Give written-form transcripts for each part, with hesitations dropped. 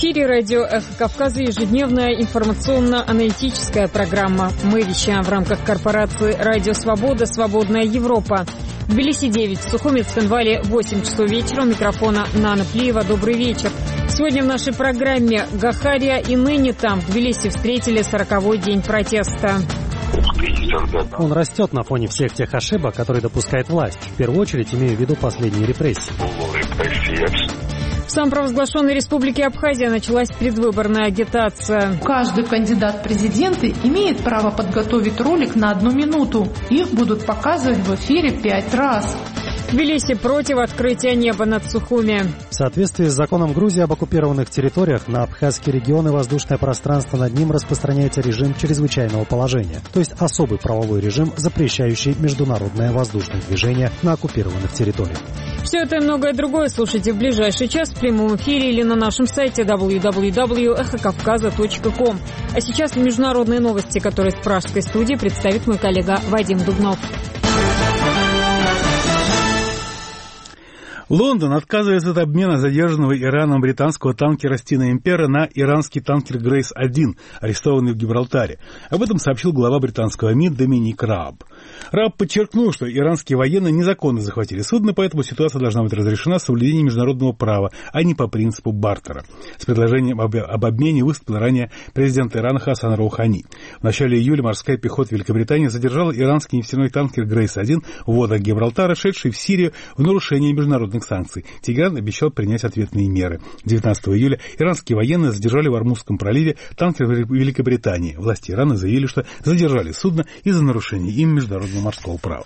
эфире радио «Эхо Кавказа» ежедневная информационно-аналитическая программа. Мы вещаем в рамках корпорации «Радио Свобода. Свободная Европа». В Тбилиси 9, в Сухуме, Цхинвале 8 часов вечера. У микрофона Нана Плиева. Добрый вечер. Сегодня в нашей программе Гахария и ныне там в Тбилиси встретили 40-й день протеста. Он растет на фоне всех тех ошибок, которые допускает власть. В первую очередь имею в виду последние репрессии. В самопровозглашенной республике Абхазия началась предвыборная агитация. Каждый кандидат в президенты имеет право подготовить ролик на 1 минуту. Их будут показывать в эфире 5 раз. В Тбилиси против открытия неба над Сухуми. В соответствии с законом Грузии об оккупированных территориях на Абхазский регион и воздушное пространство над ним распространяется режим чрезвычайного положения, то есть особый правовой режим, запрещающий международное воздушное движение на оккупированных территориях. Все это и многое другое слушайте в ближайший час в прямом эфире или на нашем сайте www.эхокавказа.ком. А сейчас международные новости, которые с пражской студии представит мой коллега Вадим Дубнов. Лондон отказывается от обмена задержанного Ираном британского танкера «Стина Импера» на иранский танкер «Грейс-1», арестованный в Гибралтаре. Об этом сообщил глава британского МИД Доминик Рааб. Рааб подчеркнул, что иранские военные незаконно захватили судно, поэтому ситуация должна быть разрешена с соблюдением международного права, а не по принципу бартера. С предложением об обмене выступил ранее президент Ирана Хасан Роухани. В начале июля морская пехота Великобритании задержала иранский нефтяной танкер «Грейс-1» в водах Гибралтара, шедший в Сирию в нарушении международных санкций. Тегеран обещал принять ответные меры. 19 июля иранские военные задержали в Ормузском проливе танкер Великобритании. Власти Ирана заявили, что задержали судно из-за нарушения им международного морского права.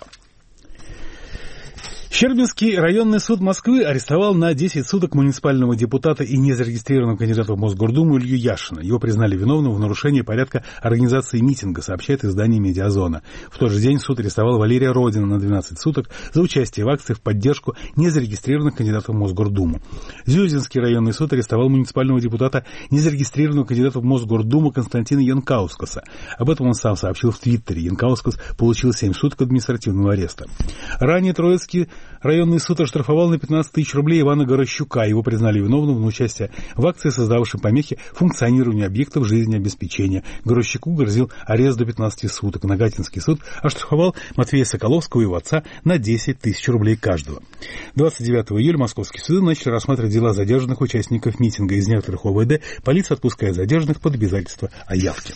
Щербинский районный суд Москвы арестовал на 10 суток муниципального депутата и незарегистрированного кандидата в Мосгордуму Илью Яшина. Его признали виновным в нарушении порядка организации митинга, сообщает издание «Медиазона». В тот же день суд арестовал Валерия Родина на 12 суток за участие в акции в поддержку незарегистрированных кандидатов в Мосгордуму. Зюзинский районный суд арестовал муниципального депутата, незарегистрированного кандидата в Мосгордуму Константина Янкаускаса. Об этом он сам сообщил в Твиттере. Янкаускас получил 7 суток административного ареста. Ранее Троицкий районный суд оштрафовал на 15 тысяч рублей Ивана Горощука. Его признали виновным в участии в акции, создавшей помехи функционированию объектов жизнеобеспечения. Горощуку грозил арест до 15 суток. Нагатинский суд оштрафовал Матвея Соколовского и его отца на 10 тысяч рублей каждого. 29 июля московские суды начали рассматривать дела задержанных участников митинга. Из некоторых ОВД полиция отпускает задержанных под обязательство о явке.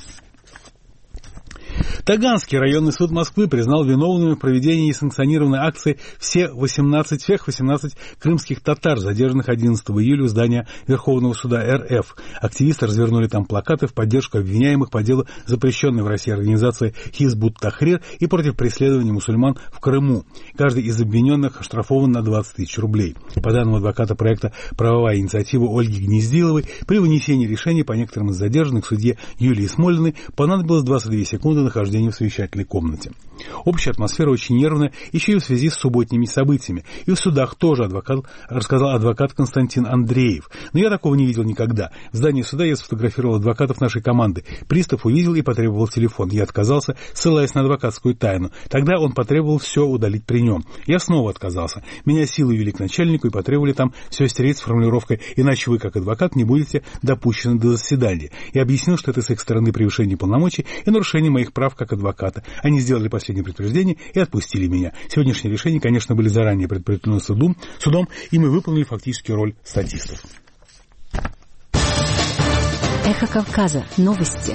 Таганский районный суд Москвы признал виновными в проведении несанкционированной акции всех 18 крымских татар, задержанных 11 июля у здания Верховного суда РФ. Активисты развернули там плакаты в поддержку обвиняемых по делу запрещенной в России организации Хизбут Тахрир и против преследования мусульман в Крыму. Каждый из обвиненных оштрафован на 20 тысяч рублей. По данным адвоката проекта «Правовая инициатива» Ольги Гнездиловой, при вынесении решения по некоторым из задержанных судье Юлии Смолиной понадобилось 22 секунды нахождения в совещательной комнате. Общая атмосфера очень нервная еще и в связи с субботними событиями. И в судах тоже рассказал адвокат Константин Андреев. Но я такого не видел никогда. В здании суда я сфотографировал адвокатов нашей команды. Пристав увидел и потребовал телефон. Я отказался, ссылаясь на адвокатскую тайну. Тогда он потребовал все удалить при нем. Я снова отказался. Меня силой вели к начальнику и потребовали там все стереть с формулировкой «иначе вы, как адвокат, не будете допущены до заседания». Я объяснил, что это с их стороны превышение полномочий и нарушение моих прав как адвоката. Они сделали последнее предупреждение и отпустили меня. Сегодняшние решения, конечно, были заранее предопределены судом, и мы выполнили фактически роль статистов. Эхо Кавказа. Новости.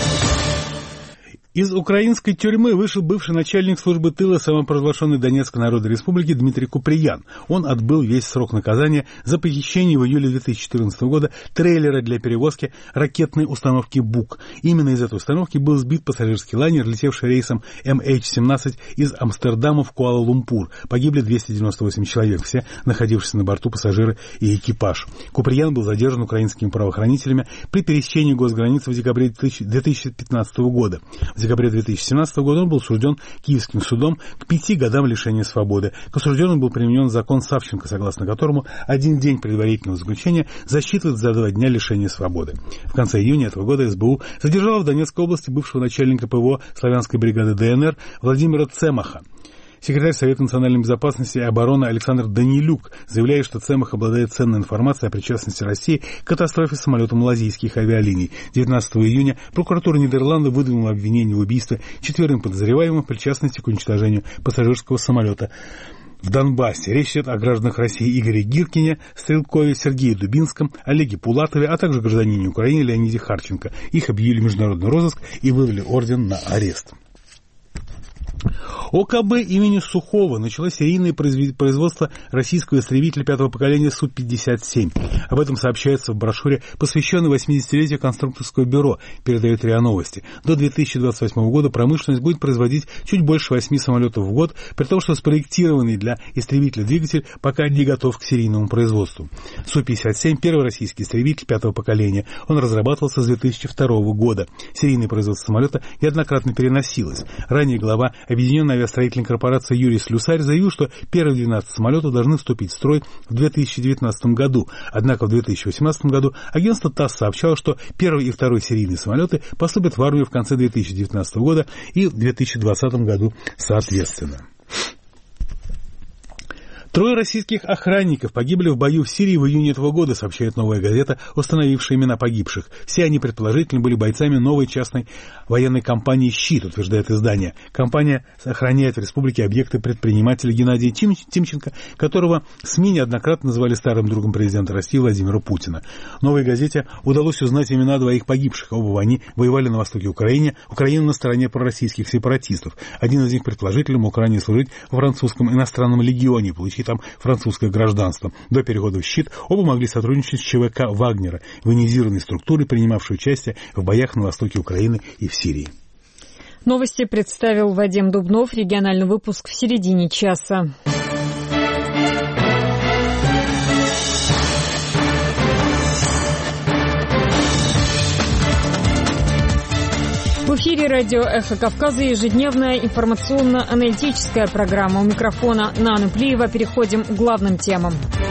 Из украинской тюрьмы вышел бывший начальник службы тыла самопровозглашенной Донецкой Народной Республики Дмитрий Куприян. Он отбыл весь срок наказания за похищение в июле 2014 года трейлера для перевозки ракетной установки «Бук». Именно из этой установки был сбит пассажирский лайнер, летевший рейсом MH17 из Амстердама в Куала-Лумпур. Погибли 298 человек, все находившиеся на борту пассажиры и экипаж. Куприян был задержан украинскими правоохранителями при пересечении госграницы в декабре 2015 года. В декабре 2017 года он был осужден Киевским судом к 5 годам лишения свободы. К осужденному был применен закон Савченко, согласно которому 1 день предварительного заключения засчитывают за 2 дня лишения свободы. В конце июня этого года СБУ задержала в Донецкой области бывшего начальника ПВО славянской бригады ДНР Владимира Цемаха. Секретарь Совета национальной безопасности и обороны Александр Данилюк заявляет, что Цемах обладает ценной информацией о причастности России к катастрофе самолета малазийских авиалиний. 19 июня прокуратура Нидерландов выдвинула обвинение в убийстве 4 подозреваемым в причастности к уничтожению пассажирского самолета в Донбассе. Речь идет о гражданах России Игоре Гиркине, Стрелкове, Сергее Дубинском, Олеге Пулатове, а также гражданине Украины Леониде Харченко. Их объявили в международный розыск и выдали орден на арест. ОКБ имени Сухого начало серийное производство российского истребителя 5-го поколения Су-57. Об этом сообщается в брошюре, посвященной 80-летию конструкторского бюро, передает РИА Новости. До 2028 года промышленность будет производить чуть больше 8 самолетов в год, при том, что спроектированный для истребителя двигатель пока не готов к серийному производству. Су-57 – первый российский истребитель 5-го поколения. Он разрабатывался с 2002 года. Серийное производство самолета неоднократно переносилось. Ранее глава Объединенной авиастроительной корпорации Юрий Слюсарь заявил, что первые 12 самолетов должны вступить в строй в 2019 году. Однако в 2018 году агентство ТАСС сообщало, что первый и второй серийные самолеты поступят в армию в конце 2019 года и в 2020 году соответственно. 3 российских охранников погибли в бою в Сирии в июне этого года, сообщает «Новая газета», установившая имена погибших. Все они, предположительно, были бойцами новой частной военной компании «Щит», утверждает издание. Компания охраняет в республике объекты предпринимателя Геннадия Тимченко, которого СМИ неоднократно называли старым другом президента России Владимира Путина. «Новой газете» удалось узнать имена 2 погибших. Оба они воевали на востоке Украины на стороне пророссийских сепаратистов. Один из них, предположительно, мог ранее служить в французском иностранном легионе, получить там французское гражданство. До перехода в «Щит» оба могли сотрудничать с ЧВК «Вагнера», военизированной структурой, принимавшей участие в боях на востоке Украины и в Сирии. Новости представил Вадим Дубнов. Региональный выпуск в середине часа. В эфире радио «Эхо Кавказа» ежедневная информационно-аналитическая программа. У микрофона Нана Плиева. Переходим к главным темам.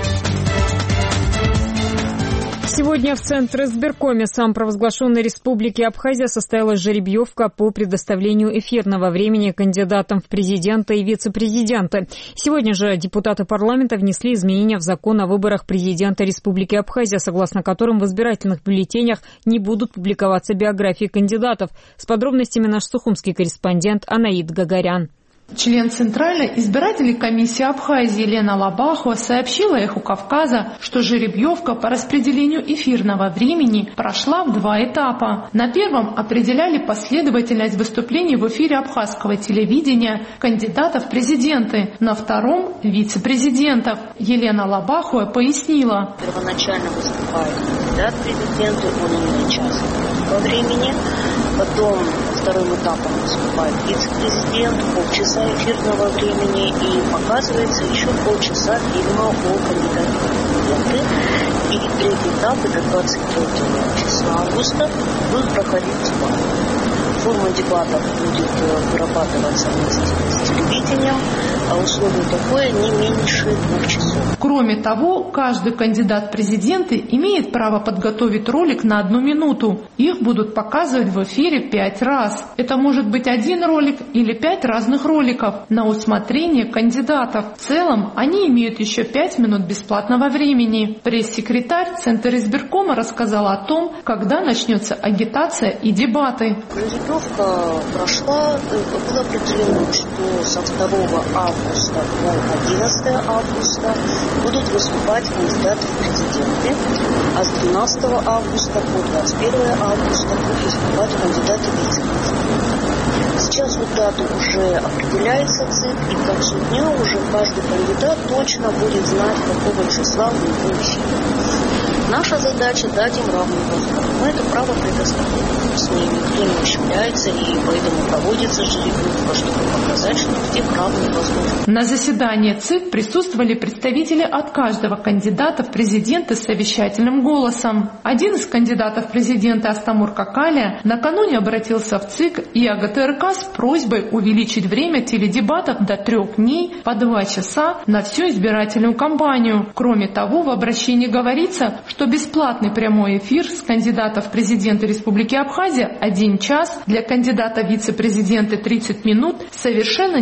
Сегодня в Центре избиркоме самопровозглашенной Республики Абхазия состоялась жеребьевка по предоставлению эфирного времени кандидатам в президенты и вице-президенты. Сегодня же депутаты парламента внесли изменения в закон о выборах президента Республики Абхазия, согласно которым в избирательных бюллетенях не будут публиковаться биографии кандидатов. С подробностями наш сухумский корреспондент Анаид Гагарян. Член Центральной избирательной комиссии Абхазии Лена Лабахова сообщила «Эху Кавказа», что жеребьевка по распределению эфирного времени прошла в 2 этапа. На первом определяли последовательность выступлений в эфире абхазского телевидения кандидатов в президенты, на втором – вице-президентов. Елена Лабахова пояснила. Первоначально выступает кандидат в президенты, он имеет час по времени. Потом вторым этапом выступает вице-президент, полчаса эфирного времени, и показывается еще полчаса фильма о кандидате в президенты. И третий этап, это 23 числа августа, будут проходить дебаты. Форма дебатов будет вырабатываться вместе с телевидением, а условие такое не меньше 2 часов. Кроме того, каждый кандидат в президенты имеет право подготовить ролик на 1 минуту. Их будут показывать в эфире 5 раз. Это может быть 1 ролик или 5 разных роликов на усмотрение кандидатов. В целом, они имеют еще 5 минут бесплатного времени. Пресс-секретарь Центра избиркома рассказала о том, когда начнется агитация и дебаты. Жеребьевка прошла, было определено, что со 2 августа по 11 августа будут выступать кандидаты в президенты, а с 12 августа по 21 августа будут выступать кандидаты в вице-президенты. Сейчас вот дата уже определяется ЦИК, и к концу дня уже каждый кандидат точно будет знать, какого числа в него эфире. Наша задача – дать им равный возможность. Мы это право предоставляем. С ней никто не ущемляется, и поэтому проводится жеребьевка, чтобы показать, что у всех равные возможности. На заседании ЦИК присутствовали представители от каждого кандидата в президенты с совещательным голосом. Один из кандидатов в президенты Астамур Какалия накануне обратился в ЦИК и АГТРК с просьбой увеличить время теледебатов до 3 дней по 2 часа на всю избирательную кампанию. Кроме того, в обращении говорится, что бесплатный прямой эфир с кандидатом в президенты Республики Абхазия 1 час, для кандидата в вице-президенты 30 минут совершенно недостаточно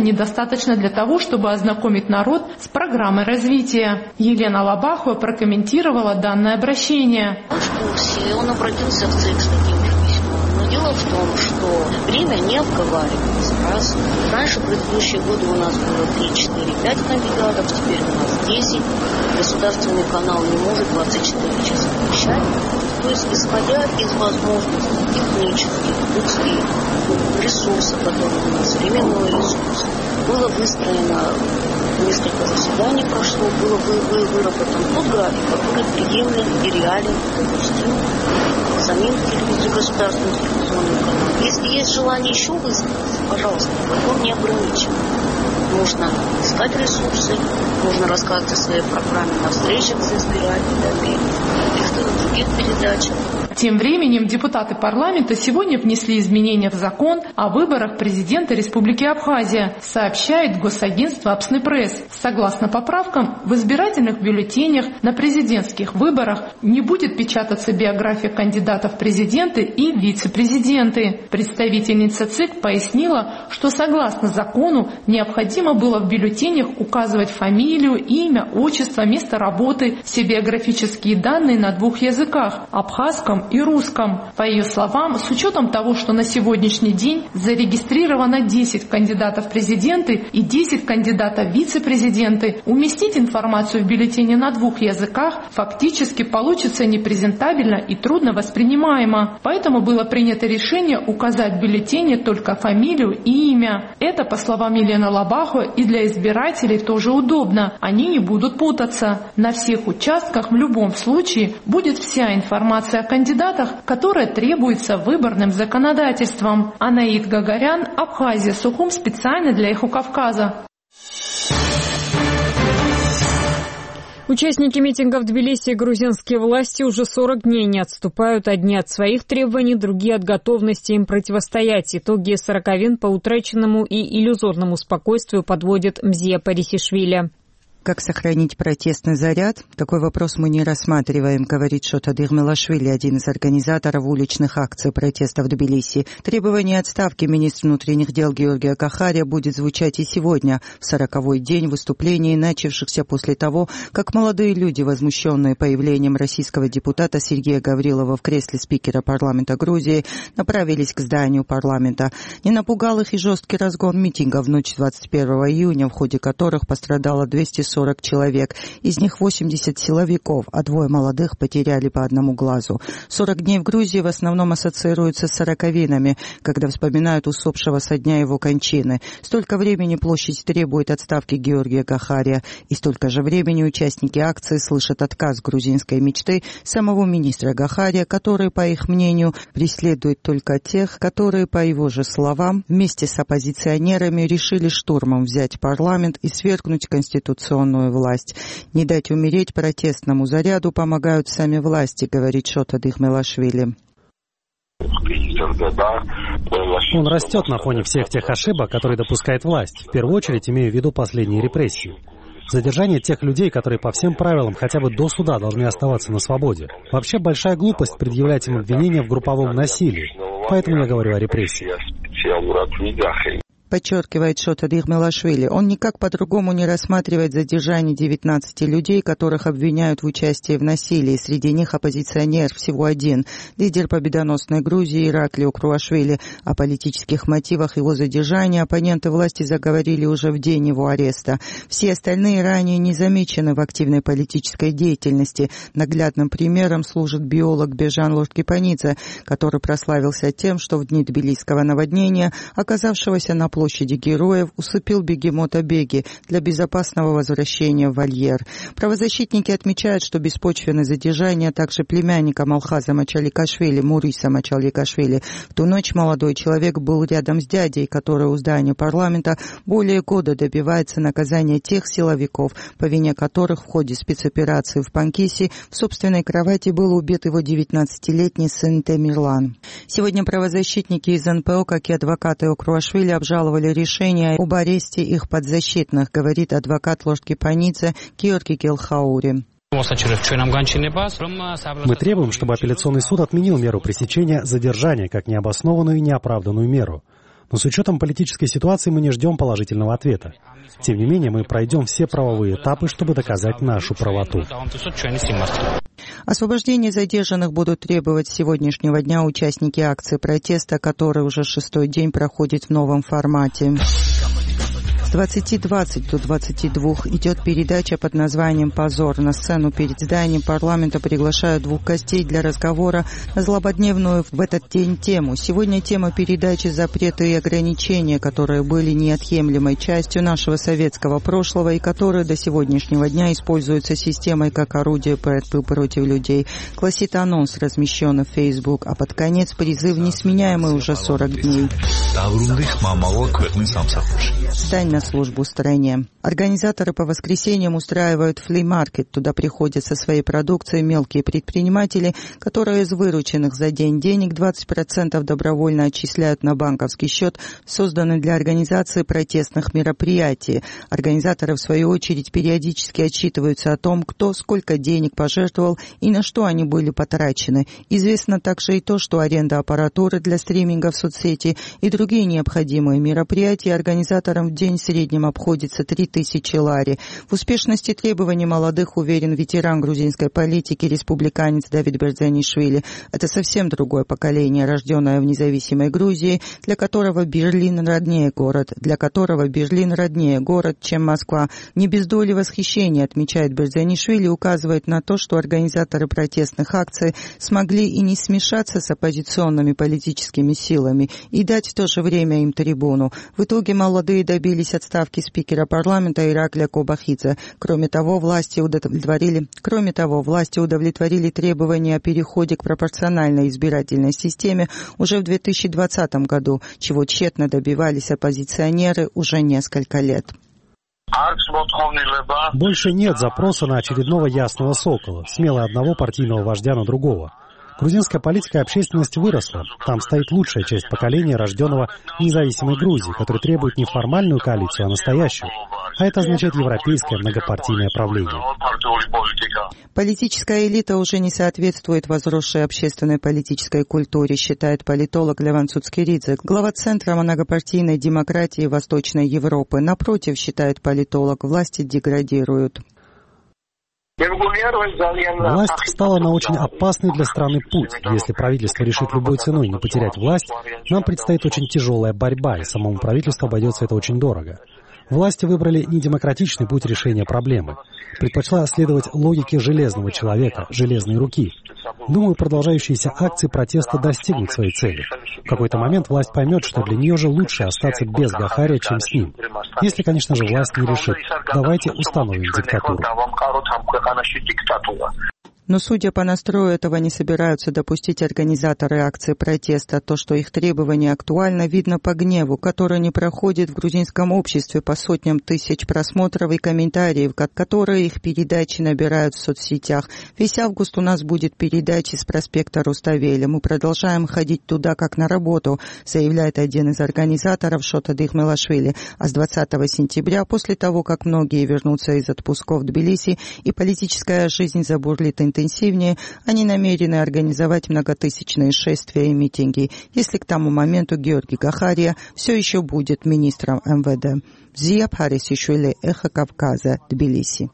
достаточно для того, чтобы ознакомить народ с программой развития. Елена Лобахова прокомментировала данное обращение. Он в курсе, он обратился в ЦИК с таким же письмом. Но дело в том, что время не обговаривается. Раз. Раньше, в предыдущие годы у нас было 3, 4, 5 кандидатов, теперь у нас 10. Государственный канал не может 24 часа вещать. То есть, исходя из возможностей технических, людских, ресурсов, которые у нас, временной ресурс, было выстроено несколько заседаний прошло, было выработан тот график, который приемлем и реален, допустим, самим государственным телевизионным каналом. Если есть желание еще высказаться, пожалуйста, он не ограничен. Нужно искать ресурсы, нужно рассказывать о своей программе на встречах с избирателями, в других передачах. Тем временем депутаты парламента сегодня внесли изменения в закон о выборах президента Республики Абхазия, сообщает госагентство «Апснепресс». Согласно поправкам, в избирательных бюллетенях на президентских выборах не будет печататься биография кандидатов в президенты и вице-президенты. Представительница ЦИК пояснила, что согласно закону необходимо было в бюллетенях указывать фамилию, имя, отчество, место работы, все биографические данные на 2 языках – абхазском и русском. По ее словам, с учетом того, что на сегодняшний день зарегистрировано 10 кандидатов в президенты и 10 кандидатов в вице-президенты, уместить информацию в бюллетене на 2 языках фактически получится непрезентабельно и трудно воспринимаемо. Поэтому было принято решение указать в бюллетене только фамилию и имя. Это, по словам Елены Лобаховой, и для избирателей тоже удобно. Они не будут путаться. На всех участках в любом случае будет вся информация о кандидатах, которая требуется выборным законодательством. Анаид Гагарян, Абхазия, Сухум, специально для Эхо Кавказа. Участники митинга в Тбилиси грузинские власти уже 40 дней не отступают, одни от своих требований, другие от готовности им противостоять. Итоги 40 по утраченному и иллюзорному спокойствию подводит Мзия Парисишвили. Как сохранить протестный заряд? Такой вопрос мы не рассматриваем, говорит Шотадыр Мелашвили, один из организаторов уличных акций протеста в Тбилиси. Требование отставки министра внутренних дел Георгия Кахария будет звучать и сегодня, в 40-й день выступлений, начавшихся после того, как молодые люди, возмущенные появлением российского депутата Сергея Гаврилова в кресле спикера парламента Грузии, направились к зданию парламента. Не напугал их и жесткий разгон митинга в ночь 21 июня, в ходе которых пострадало 240 человек, из них 80 силовиков, а 2 молодых потеряли по одному глазу. 40 дней в Грузии в основном ассоциируются с сороковинами, когда вспоминают усопшего со дня его кончины. Столько времени площадь требует отставки Георгия Кахария, и столько же времени участники акции слышат отказ грузинской мечты самого министра Кахария, который, по их мнению, преследует только тех, которые, по его же словам, вместе с оппозиционерами решили штурмом взять парламент и свергнуть конституционную власть. Не дать умереть протестному заряду помогают сами власти, говорит Шотадыр Мелашвили. Он растет на фоне всех тех ошибок, которые допускает власть. В первую очередь имею в виду последние репрессии. Задержание тех людей, которые по всем правилам хотя бы до суда должны оставаться на свободе. Вообще большая глупость предъявлять им обвинения в групповом насилии. Поэтому я говорю о репрессиях. Подчеркивает Шотадыр Мелашвили. Он никак по-другому не рассматривает задержание 19 людей, которых обвиняют в участии в насилии. Среди них оппозиционер всего один, лидер победоносной Грузии Ираклио Круашвили. О политических мотивах его задержания оппоненты власти заговорили уже в день его ареста. Все остальные ранее не замечены в активной политической деятельности. Наглядным примером служит биолог Бежан Лордкипанидзе, который прославился тем, что в дни тбилисского наводнения, оказавшегося на площади Героев, усыпил бегемота Беги для безопасного возвращения в вольер. Правозащитники отмечают, что беспочвенное задержание, а также племянника Малхаза Мачаликашвили, Муриса Мачаликашвили. В ту ночь молодой человек был рядом с дядей, который у здания парламента более года добивается наказания тех силовиков, по вине которых в ходе спецоперации в Панкиси в собственной кровати был убит его 19-летний сын Темирлан. Сегодня правозащитники из НПО, как и адвокаты Окруашвили, обжаловали решение об аресте их подзащитных, говорит адвокат Лордкипанидзе Георгий Гелхаури. Мы требуем, чтобы апелляционный суд отменил меру пресечения задержания как необоснованную и неоправданную меру. Но с учетом политической ситуации мы не ждем положительного ответа. Тем не менее, мы пройдем все правовые этапы, чтобы доказать нашу правоту. Освобождение задержанных будут требовать с сегодняшнего дня участники акции протеста, которая уже 6-й день проходит в новом формате. С 20:20 до 22 идет передача под названием «Позор». На сцену перед зданием парламента приглашают двух гостей для разговора на злободневную в этот день тему. Сегодня тема передачи «Запреты и ограничения», которые были неотъемлемой частью нашего советского прошлого и которые до сегодняшнего дня используются системой как орудие борьбы против людей. Гласит анонс, размещенный в Facebook, а под конец призыв, несменяемый уже 40 дней. Стань на службу стране. Организаторы по воскресеньям устраивают фли-маркет. Туда приходят со своей продукцией мелкие предприниматели, которые из вырученных за день денег 20% добровольно отчисляют на банковский счет, созданный для организации протестных мероприятий. Организаторы, в свою очередь, периодически отчитываются о том, кто сколько денег пожертвовал и на что они были потрачены. Известно также и то, что аренда аппаратуры для стриминга в соцсети и другие необходимые мероприятия организаторам в день в среднем обходится 3000 лари. В успешности требований молодых уверен ветеран грузинской политики, республиканец Давид Берзанишвили. Это совсем другое поколение, рожденное в независимой Грузии, для которого Берлин роднее город, чем Москва. Не без доли восхищения, отмечает Берзанишвили, указывает на то, что организаторы протестных акций смогли и не смешаться с оппозиционными политическими силами и дать в то же время им трибуну. В итоге молодые добились отставки спикера парламента Ираклия Кобахидзе. Кроме того, власти удовлетворили требования о переходе к пропорциональной избирательной системе уже в 2020 году, чего тщетно добивались оппозиционеры уже несколько лет. Больше нет запроса на очередного ясного сокола, смело одного партийного вождя на другого. Грузинская политика и общественность выросла. Там стоит лучшая часть поколения, рожденного в независимой Грузии, который требует не формальную коалицию, а настоящую. А это означает европейское многопартийное правление. Политическая элита уже не соответствует возросшей общественной политической культуре, считает политолог Леван Цуцкеридзе, глава Центра многопартийной демократии Восточной Европы. Напротив, считает политолог, власти деградируют. Власть встала на очень опасный для страны путь. Если правительство решит любой ценой не потерять власть, нам предстоит очень тяжелая борьба, и самому правительству обойдется это очень дорого. Власти выбрали недемократичный путь решения проблемы. Предпочла следовать логике железного человека, железной руки. Думаю, продолжающиеся акции протеста достигнут своей цели. В какой-то момент власть поймет, что для нее же лучше остаться без Гахария, чем с ним. Если, конечно же, власть не решит: давайте установим диктатуру. Но, судя по настрою, этого не собираются допустить организаторы акции протеста. То, что их требования актуальны, видно по гневу, который не проходит в грузинском обществе, по сотням тысяч просмотров и комментариев, которые их передачи набирают в соцсетях. Весь август у нас будет передачи с проспекта Руставеля. Мы продолжаем ходить туда, как на работу, заявляет один из организаторов Шота Дихмелашвили. А с 20 сентября, после того, как многие вернутся из отпусков в Тбилиси и политическая жизнь забурлит интенсивнее, они намерены организовать многотысячные шествия и митинги, если к тому моменту Георгий Гахария все еще будет министром МВД. Зия Пхарисишвили, Эхо Кавказа, Тбилиси.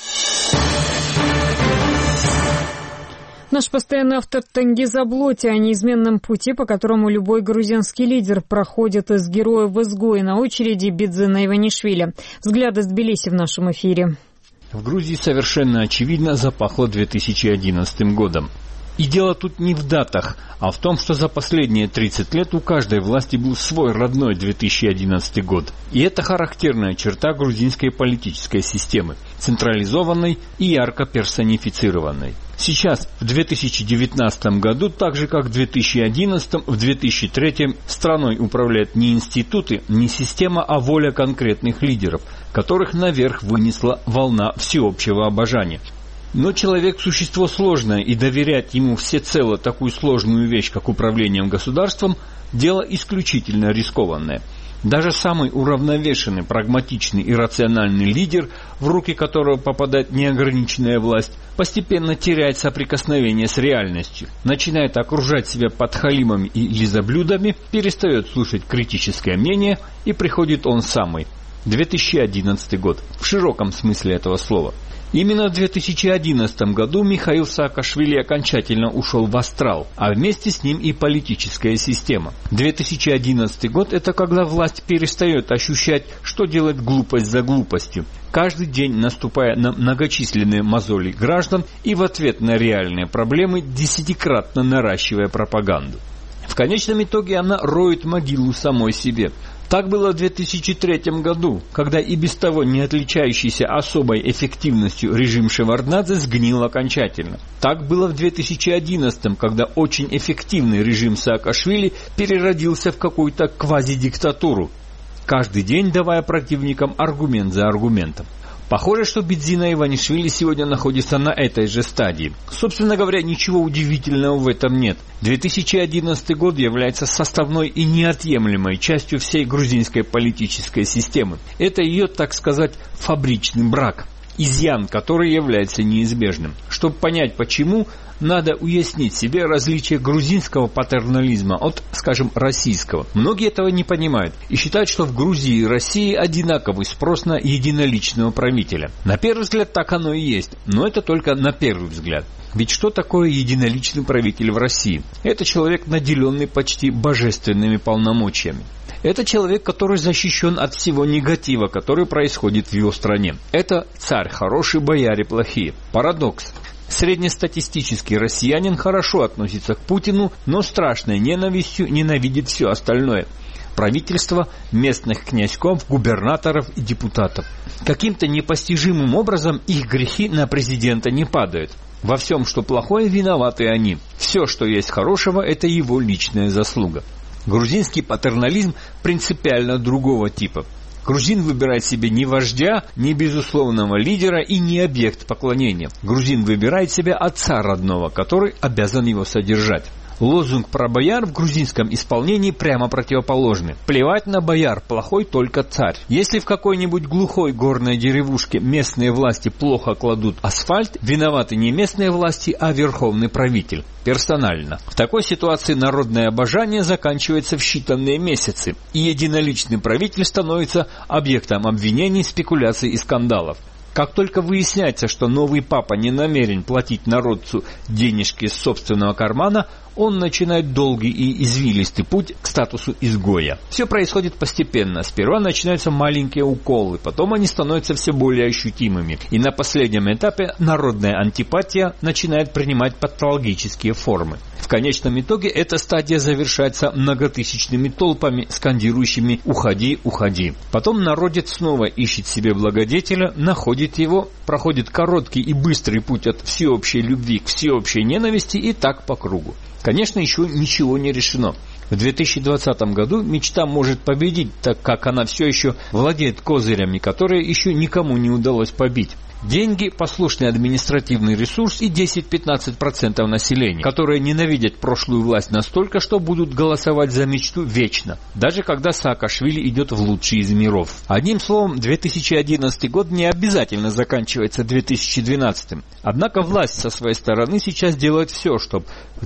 Наш постоянный автор Тенгиз Аблоти о неизменном пути, по которому любой грузинский лидер проходит из героя в изгои. На очереди Бидзена Иванишвили. Взгляды с Тбилиси в нашем эфире. В Грузии совершенно очевидно запахло 2011 годом. И дело тут не в датах, а в том, что за последние 30 лет у каждой власти был свой родной 2011 год. И это характерная черта грузинской политической системы, централизованной и ярко персонифицированной. Сейчас, в 2019 году, так же как в 2011, в 2003 страной управляют не институты, не система, а воля конкретных лидеров, которых наверх вынесла волна всеобщего обожания. Но человек – существо сложное, и доверять ему всецело такую сложную вещь, как управлением государством, дело исключительно рискованное. Даже самый уравновешенный, прагматичный и рациональный лидер, в руки которого попадает неограниченная власть, постепенно теряет соприкосновение с реальностью, начинает окружать себя подхалимами и лизоблюдами, перестает слушать критическое мнение, и приходит он самый. 2011 год, в широком смысле этого слова. Именно в 2011 году Михаил Саакашвили окончательно ушел в астрал, а вместе с ним и политическая система. 2011 год – это когда власть перестает ощущать, что делать глупость за глупостью, каждый день наступая на многочисленные мозоли граждан и в ответ на реальные проблемы десятикратно наращивая пропаганду. В конечном итоге она роет могилу самой себе. Так было в 2003 году, когда и без того не отличающийся особой эффективностью режим Шеварднадзе сгнил окончательно. Так было в 2011, когда очень эффективный режим Саакашвили переродился в какую-то квазидиктатуру, каждый день давая противникам аргумент за аргументом. Похоже, что Бидзина Иванишвили сегодня находится на этой же стадии. Собственно говоря, ничего удивительного в этом нет. 2011 год является составной и неотъемлемой частью всей грузинской политической системы. Это ее, так сказать, фабричный брак, изъян, который является неизбежным. Чтобы понять почему, надо уяснить себе различие грузинского патернализма от, скажем, российского. Многие этого не понимают и считают, что в Грузии и России одинаковый спрос на единоличного правителя. На первый взгляд так оно и есть, но это только на первый взгляд. Ведь что такое единоличный правитель в России? Это человек, наделенный почти божественными полномочиями. Это человек, который защищен от всего негатива, который происходит в его стране. Это царь хороший, бояре плохие. Парадокс. Среднестатистический россиянин хорошо относится к Путину, но страшной ненавистью ненавидит все остальное. Правительство, местных князьков, губернаторов и депутатов. Каким-то непостижимым образом их грехи на президента не падают. Во всем, что плохое, виноваты они. Все, что есть хорошего, это его личная заслуга. Грузинский патернализм принципиально другого типа. Грузин выбирает себе не вождя, не безусловного лидера и не объект поклонения. Грузин выбирает себе отца родного, который обязан его содержать. Лозунг про бояр в грузинском исполнении прямо противоположный. Плевать на бояр, плохой только царь. Если в какой-нибудь глухой горной деревушке местные власти плохо кладут асфальт, виноваты не местные власти, а верховный правитель. Персонально. В такой ситуации народное обожание заканчивается в считанные месяцы, и единоличный правитель становится объектом обвинений, спекуляций и скандалов. Как только выясняется, что новый папа не намерен платить народцу денежки из собственного кармана, он начинает долгий и извилистый путь к статусу изгоя. Все происходит постепенно. Сперва начинаются маленькие уколы, потом они становятся все более ощутимыми. И на последнем этапе народная антипатия начинает принимать патологические формы. В конечном итоге эта стадия завершается многотысячными толпами, скандирующими «Уходи, уходи». Потом народец снова ищет себе благодетеля, находит его, проходит короткий и быстрый путь от всеобщей любви к всеобщей ненависти и так по кругу. Конечно, еще ничего не решено. В 2020 году мечта может победить, так как она все еще владеет козырями, которые еще никому не удалось побить. Деньги, послушный административный ресурс и 10-15% населения, которые ненавидят прошлую власть настолько, что будут голосовать за мечту вечно, даже когда Саакашвили идет в лучший из миров. Одним словом, 2011 год не обязательно заканчивается 2012. Однако власть со своей стороны сейчас делает все, чтобы в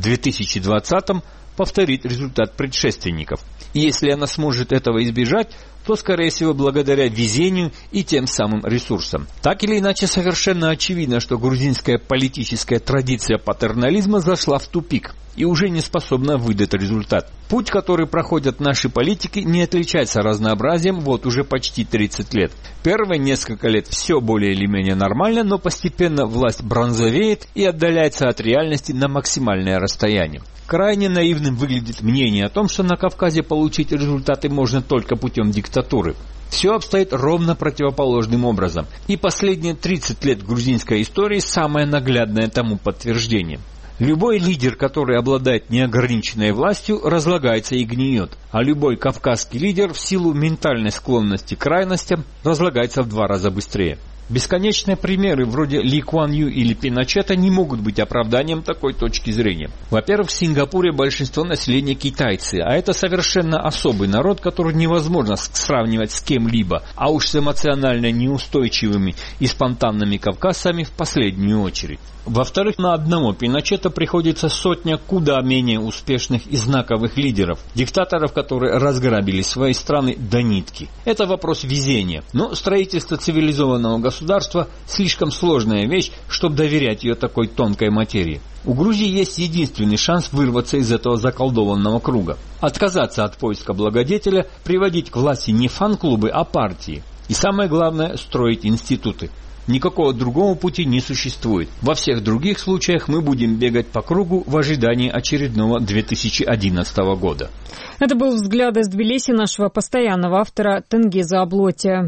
2020 повторить результат предшественников. И если она сможет этого избежать, то, скорее всего, благодаря везению и тем самым ресурсам. Так или иначе, совершенно очевидно, что грузинская политическая традиция патернализма зашла в тупик и уже не способна выдать результат. Путь, который проходят наши политики, не отличается разнообразием вот уже почти 30 лет. Первые несколько лет все более или менее нормально, но постепенно власть бронзовеет и отдаляется от реальности на максимальное расстояние. Крайне наивным выглядит мнение о том, что на Кавказе получить результаты можно только путем диктатуры. Все обстоит ровно противоположным образом. И последние 30 лет грузинской истории самое наглядное тому подтверждение. Любой лидер, который обладает неограниченной властью, разлагается и гниет, а любой кавказский лидер в силу ментальной склонности к крайностям разлагается в 2 раза быстрее. Бесконечные примеры вроде Ли Куан Ю или Пиночета не могут быть оправданием такой точки зрения. Во-первых, в Сингапуре большинство населения китайцы, а это совершенно особый народ, который невозможно сравнивать с кем-либо, а уж с эмоционально неустойчивыми и спонтанными кавказцами в последнюю очередь. Во-вторых, на одного Пиночета приходится сотня куда менее успешных и знаковых лидеров, диктаторов, которые разграбили свои страны до нитки. Это вопрос везения, но строительство цивилизованного государства слишком сложная вещь, чтобы доверять ее такой тонкой материи. У Грузии есть единственный шанс вырваться из этого заколдованного круга. Отказаться от поиска благодетеля, приводить к власти не фан-клубы, а партии. И самое главное – строить институты. Никакого другого пути не существует. Во всех других случаях мы будем бегать по кругу в ожидании очередного 2011 года. Это был взгляд из Тбилиси нашего постоянного автора Тенгиза Аблотия.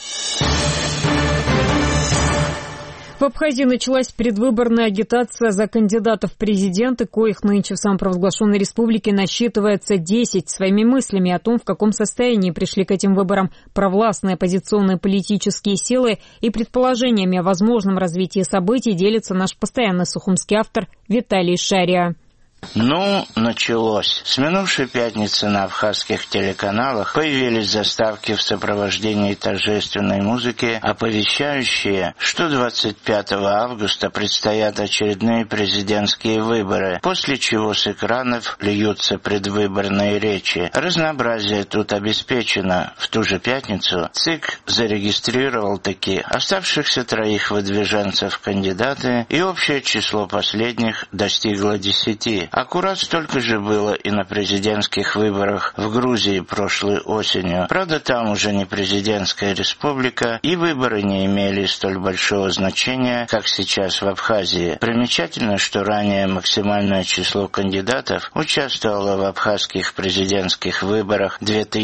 В Абхазии началась предвыборная агитация за кандидатов в президенты, коих нынче в самопровозглашенной республике насчитывается 10. Своими мыслями о том, в каком состоянии пришли к этим выборам провластные оппозиционные политические силы и предположениями о возможном развитии событий, делится наш постоянный сухумский автор Виталий Шария. Началось. С минувшей пятницы на абхазских телеканалах появились заставки в сопровождении торжественной музыки, оповещающие, что 25 августа предстоят очередные президентские выборы, после чего с экранов льются предвыборные речи. Разнообразие тут обеспечено. В ту же пятницу ЦИК зарегистрировал таки оставшихся 3 выдвиженцев в кандидаты, и общее число последних достигло 10. Аккурат столько же было и на президентских выборах в Грузии прошлой осенью. Правда, там уже не президентская республика, и выборы не имели столь большого значения, как сейчас в Абхазии. Примечательно, что ранее максимальное число кандидатов участвовало в абхазских президентских выборах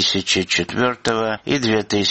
2004 и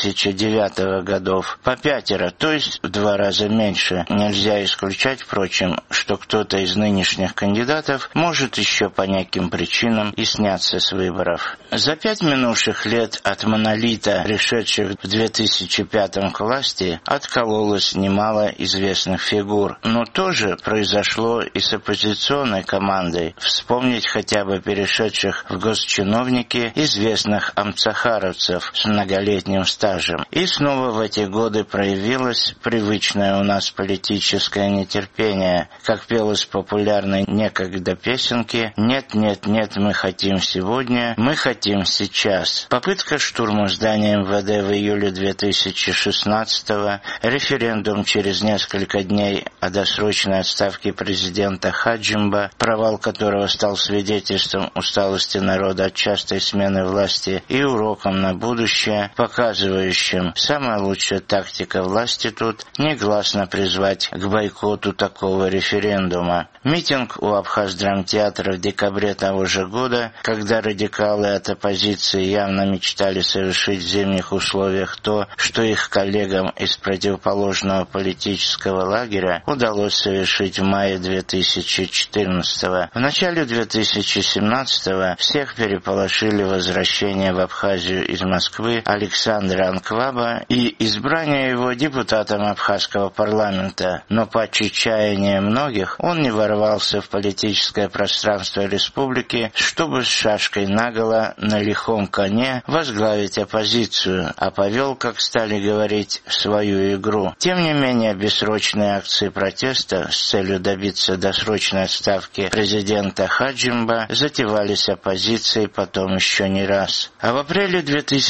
2009 годов. По 5, то есть в 2 раза меньше. Нельзя исключать, впрочем, что кто-то из нынешних кандидатов может еще по неким причинам и сняться с выборов. За 5 минувших лет от монолита, пришедших в 2005 к власти, откололось немало известных фигур. Но тоже произошло и с оппозиционной командой. Вспомнить хотя бы перешедших в госчиновники известных амцахаровцев с многолетним стажем. И снова в эти годы проявилось привычное у нас политическое нетерпение, как пелось в популярной некогда песенке «Нет, нет, нет, мы хотим сегодня, мы хотим сейчас». Попытка штурма здания МВД в июле 2016-го, референдум через несколько дней о досрочной отставке президента Хаджимба, провал которого стал свидетельством усталости народа от частой смены власти и уроком на будущее, показывающим, самая лучшая тактика власти тут – негласно призвать к бойкоту такого референдума. Митинг у Абхаз-драмтеатра в декабре того же года, когда радикалы от оппозиции явно мечтали совершить в зимних условиях то, что их коллегам из противоположного политического лагеря удалось совершить в мае 2014-го. В начале 2017-го всех переполошили возвращение в Абхазию из Москвы Александра Анкваба и избрание его депутатом абхазского парламента, но по чаяниям многих он не ворвался в политическое пространство республики, чтобы с шашкой наголо на лихом коне возглавить оппозицию, а повел, как стали говорить, свою игру. Тем не менее, бессрочные акции протеста с целью добиться досрочной отставки президента Хаджимба затевались оппозицией потом еще не раз. А в апреле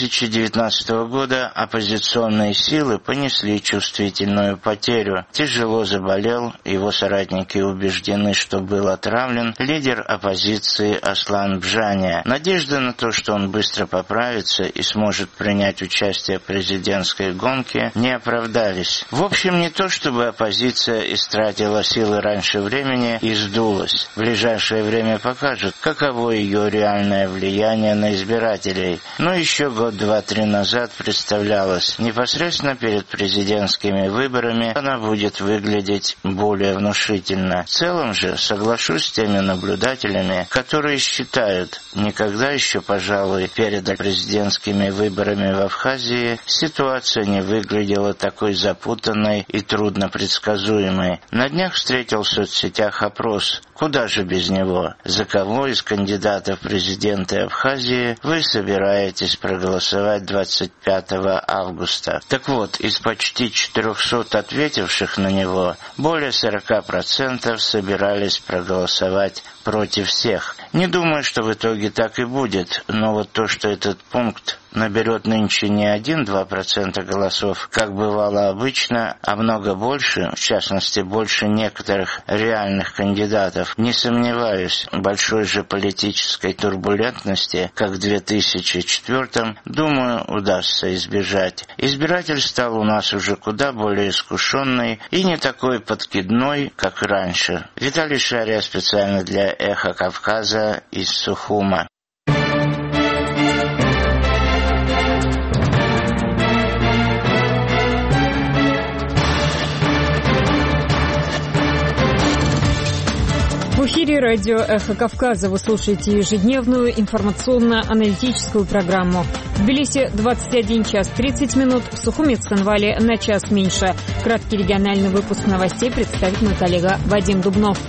2019 года оппозиционные силы понесли чувствительную потерю. Тяжело заболел, его соратники убеждены, что был отравлен лидер оппозиции Аслан Бжаня. Надежда на то, что он быстро поправится и сможет принять участие в президентской гонке, не оправдались. В общем, не то чтобы оппозиция истратила силы раньше времени и сдулась. В ближайшее время покажет, каково ее реальное влияние на избирателей. Но еще год, 2-3 назад представлялось, непосредственно перед президентскими выборами она будет выглядеть более внушительно. В целом же соглашусь с теми наблюдениями, наблюдателями, которые считают, никогда еще, пожалуй, перед президентскими выборами в Абхазии ситуация не выглядела такой запутанной и трудно предсказуемой. На днях встретил в соцсетях опрос: куда же без него? За кого из кандидатов в президенты Абхазии вы собираетесь проголосовать 25 августа? Так вот, из почти 400 ответивших на него, более 40% собирались проголосовать против всех. Не думаю, что в итоге так и будет, но вот то, что этот пункт наберет нынче не 1-2% голосов, как бывало обычно, а много больше, в частности, больше некоторых реальных кандидатов, не сомневаюсь, большой же политической турбулентности, как в 2004, думаю, удастся избежать. Избиратель стал у нас уже куда более искушенный и не такой подкидной, как раньше. Виталий Шария специально для «Эхо Кавказа» из Сухума. В эфире радио «Эхо Кавказа». Вы слушаете ежедневную информационно-аналитическую программу. В Тбилиси 21 час 30 минут, в Сухуме и Цхинвале на час меньше. Краткий региональный выпуск новостей представит мой коллега Вадим Дубнов.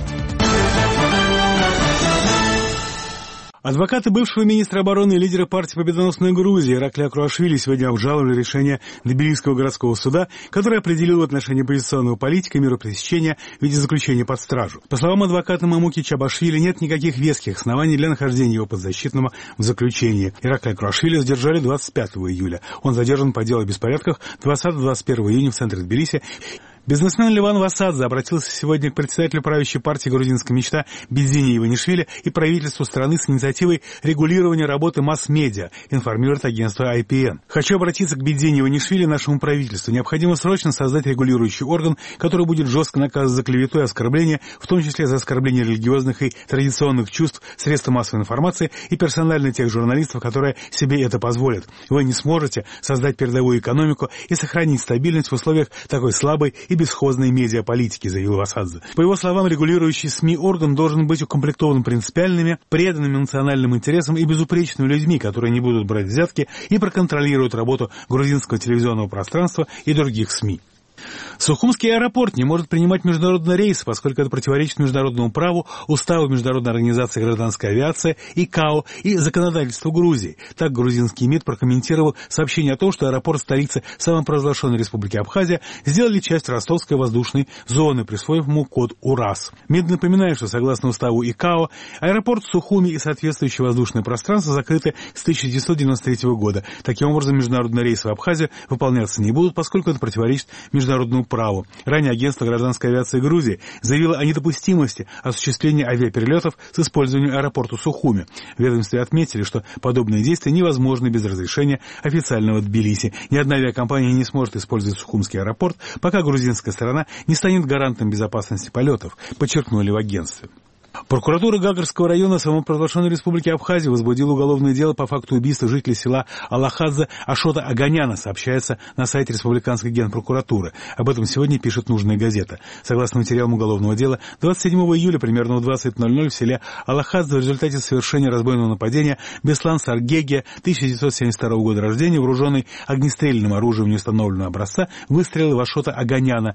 Адвокаты бывшего министра обороны и лидера партии «Победоносная Грузия» Иракли Акруашвили сегодня обжаловали решение Тбилисского городского суда, которое определило в отношении оппозиционного политика меру пресечения в виде заключения под стражу. По словам адвоката Мамуки Чабашвили, нет никаких веских оснований для нахождения его подзащитного в заключении. Иракли Акруашвили задержали 25 июля. Он задержан по делу о беспорядках 20-21 июня в центре Тбилиси. Бизнесмен Леван Васадзе обратился сегодня к председателю правящей партии «Грузинская мечта» Бидзине Иванишвили и правительству страны с инициативой регулирования работы масс-медиа, информирует агентство IPN. «Хочу обратиться к Бидзине Иванишвили, нашему правительству. Необходимо срочно создать регулирующий орган, который будет жестко наказывать за клевету и оскорбление, в том числе за оскорбление религиозных и традиционных чувств, средств массовой информации и персонально тех журналистов, которые себе это позволят. Вы не сможете создать передовую экономику и сохранить стабильность в условиях такой слабой и бесхозной медиаполитики», заявил Васадзе. По его словам, регулирующий СМИ орган должен быть укомплектован принципиальными, преданными национальным интересам и безупречными людьми, которые не будут брать взятки и проконтролируют работу грузинского телевизионного пространства и других СМИ. Сухумский аэропорт не может принимать международные рейсы, поскольку это противоречит международному праву, уставу Международной организации гражданской авиации, ИКАО и законодательству Грузии. Так грузинский МИД прокомментировал сообщение о том, что аэропорт столицы самопровозглашенной республики Абхазия сделали часть ростовской воздушной зоны, присвоив ему код УРАС. МИД напоминает, что согласно уставу ИКАО, аэропорт в Сухуми и соответствующее воздушное пространство закрыты с 1993 года. Таким образом, международные рейсы в Абхазию выполняться не будут, поскольку это противоречит международному праву. Ранее агентство гражданской авиации Грузии заявило о недопустимости осуществления авиаперелетов с использованием аэропорта Сухуми. В ведомстве отметили, что подобные действия невозможны без разрешения официального Тбилиси. Ни одна авиакомпания не сможет использовать Сухумский аэропорт, пока грузинская сторона не станет гарантом безопасности полетов, подчеркнули в агентстве. Прокуратура Гагарского района самопровозглашенной республики Абхазия возбудила уголовное дело по факту убийства жителя села Алахадзе Ашота Аганяна, сообщается на сайте Республиканской генпрокуратуры. Об этом сегодня пишет нужная газета. Согласно материалам уголовного дела, 27 июля примерно в 20:00 в селе Алахадзе в результате совершения разбойного нападения Беслан Саргегия, 1972 года рождения, вооруженный огнестрельным оружием неустановленного образца, выстрелил в Ашота Аганяна,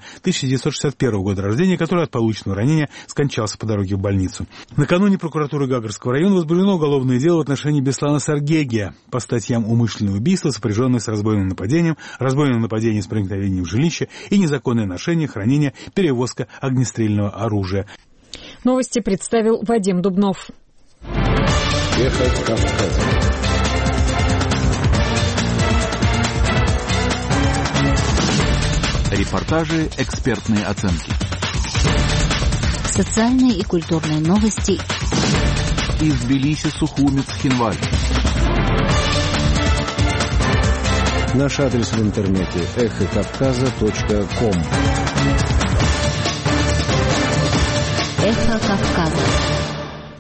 1961 года рождения, который от полученного ранения скончался по дороге в больницу. Накануне прокуратуры Гагарского района возбуждено уголовное дело в отношении Беслана Саргегия по статьям умышленного убийства, сопряженное с разбойным нападением с проникновением в жилище и незаконное ношение, хранение, перевозка огнестрельного оружия. Новости представил Вадим Дубнов. Эхо Кавказа. Репортажи, экспертные оценки. Социальные и культурные новости из Тбилиси, Сухуми, Цхинвали. Наш адрес в интернете эхокавказа.ком. Эхо Кавказа.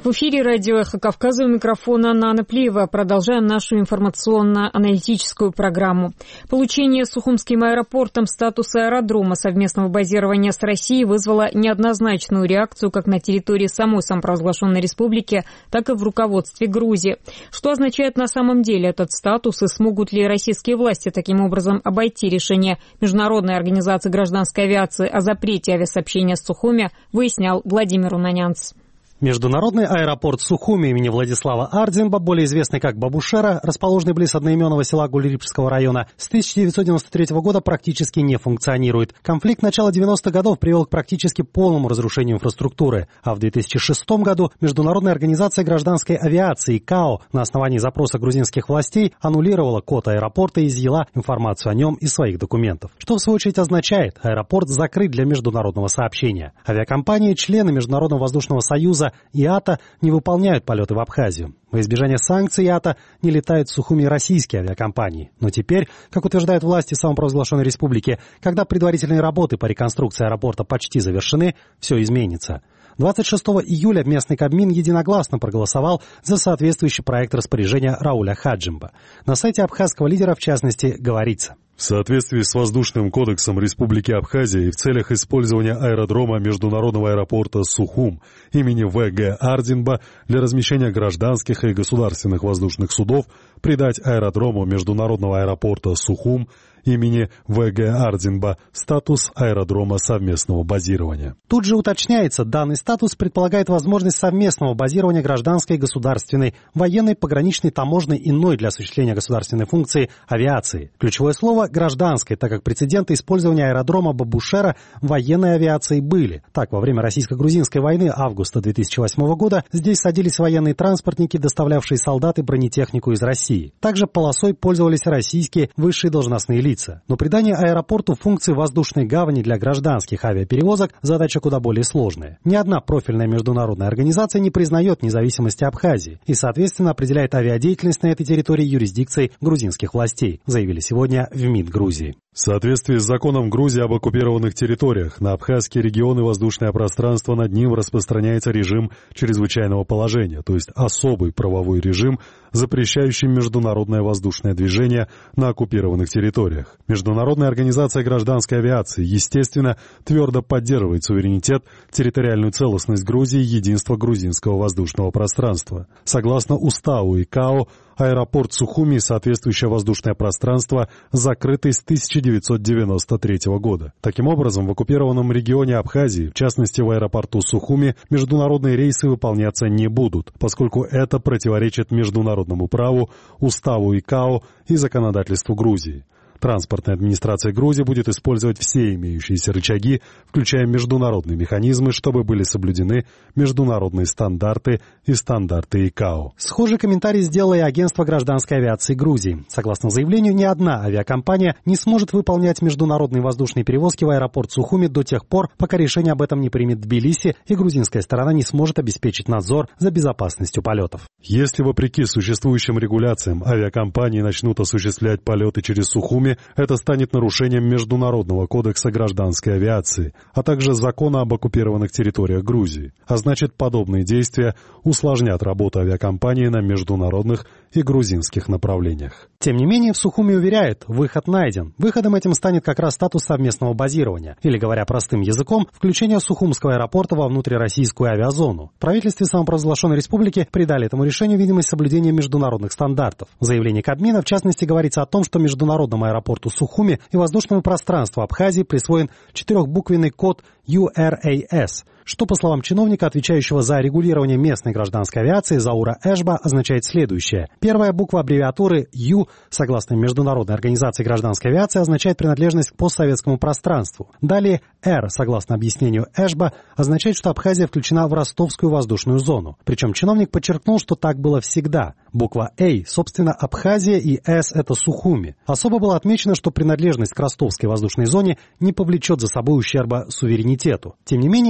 В эфире радио «Эхо Кавказа», у микрофона Нана Плиева. Продолжаем нашу информационно-аналитическую программу. Получение Сухумским аэропортом статуса аэродрома совместного базирования с Россией вызвало неоднозначную реакцию как на территории самой самопровозглашенной республики, так и в руководстве Грузии. Что означает на самом деле этот статус и смогут ли российские власти таким образом обойти решение Международной организации гражданской авиации о запрете авиасообщения с Сухуми, выяснял Владимир Унанянц. Международный аэропорт Сухуми имени Владислава Ардзинба, более известный как Бабушера, расположенный близ одноименного села Гуль-Рипского района, с 1993 года практически не функционирует. Конфликт начала 90-х годов привел к практически полному разрушению инфраструктуры, а в 2006 году Международная организация гражданской авиации ИКАО на основании запроса грузинских властей аннулировала код аэропорта и изъяла информацию о нем из своих документов. Что в свою очередь означает, аэропорт закрыт для международного сообщения. Авиакомпании, члены Международного воздушного союза ИАТА не выполняют полеты в Абхазию. Во избежание санкций ИАТА не летают в Сухуми российские авиакомпании. Но теперь, как утверждают власти самопровозглашенной республики, когда предварительные работы по реконструкции аэропорта почти завершены, все изменится. 26 июля местный Кабмин единогласно проголосовал за соответствующий проект распоряжения Рауля Хаджимба. На сайте абхазского лидера, в частности, говорится: в соответствии с Воздушным кодексом Республики Абхазия и в целях использования аэродрома Международного аэропорта Сухум имени В.Г. Ардзинба для размещения гражданских и государственных воздушных судов придать аэродрому Международного аэропорта Сухум имени В.Г. Ардзинба статус аэродрома совместного базирования. Тут же уточняется, данный статус предполагает возможность совместного базирования гражданской, государственной, военной, пограничной, таможенной, иной для осуществления государственной функции авиации. Ключевое слово «гражданской», так как прецеденты использования аэродрома Бабушера военной авиацией были. Так, во время российско-грузинской войны августа 2008 года здесь садились военные транспортники, доставлявшие солдат и бронетехнику из России. Также полосой пользовались российские высшие должностные лица. Но придание аэропорту функции воздушной гавани для гражданских авиаперевозок – задача куда более сложная. Ни одна профильная международная организация не признает независимости Абхазии и, соответственно, определяет авиадеятельность на этой территории юрисдикцией грузинских властей, заявили сегодня в МИД Грузии. В соответствии с законом Грузии об оккупированных территориях, на Абхазский регион и воздушное пространство над ним распространяется режим чрезвычайного положения, то есть особый правовой режим, запрещающий международное воздушное движение на оккупированных территориях. Международная организация гражданской авиации, естественно, твердо поддерживает суверенитет, территориальную целостность Грузии и единство грузинского воздушного пространства. Согласно уставу ИКАО, аэропорт Сухуми и соответствующее воздушное пространство закрыты с 1993 года. Таким образом, в оккупированном регионе Абхазии, в частности в аэропорту Сухуми, международные рейсы выполняться не будут, поскольку это противоречит международному праву, уставу ИКАО и законодательству Грузии. Транспортная администрация Грузии будет использовать все имеющиеся рычаги, включая международные механизмы, чтобы были соблюдены международные стандарты и стандарты ИКАО. Схожий комментарий сделало и агентство гражданской авиации Грузии. Согласно заявлению, ни одна авиакомпания не сможет выполнять международные воздушные перевозки в аэропорт Сухуми до тех пор, пока решение об этом не примет Тбилиси и грузинская сторона не сможет обеспечить надзор за безопасностью полетов. Если вопреки существующим регуляциям авиакомпании начнут осуществлять полеты через Сухуми, это станет нарушением Международного кодекса гражданской авиации, а также закона об оккупированных территориях Грузии. А значит, подобные действия усложнят работу авиакомпании на международных и грузинских направлениях. Тем не менее, в Сухуми уверяют, выход найден. Выходом этим станет как раз статус совместного базирования, или, говоря простым языком, включение Сухумского аэропорта во внутрироссийскую авиазону. В правительстве самопровозглашенной республики придали этому решению видимость соблюдения международных стандартов. В заявлении Кабмина, в частности, говорится о том, что международному аэропорту Сухуми и воздушному пространству Абхазии присвоен 4-буквенный код URAS, что, по словам чиновника, отвечающего за регулирование местной гражданской авиации Заура Эшба, означает следующее. Первая буква аббревиатуры U, согласно Международной организации гражданской авиации, означает принадлежность к постсоветскому пространству. Далее R, согласно объяснению Эшба, означает, что Абхазия включена в Ростовскую воздушную зону. Причем чиновник подчеркнул, что так было всегда. Буква A, собственно, Абхазия, и S — это Сухуми. Особо было отмечено, что принадлежность к Ростовской воздушной зоне не повлечет за собой ущерба суверенитету. Тем не менее, эти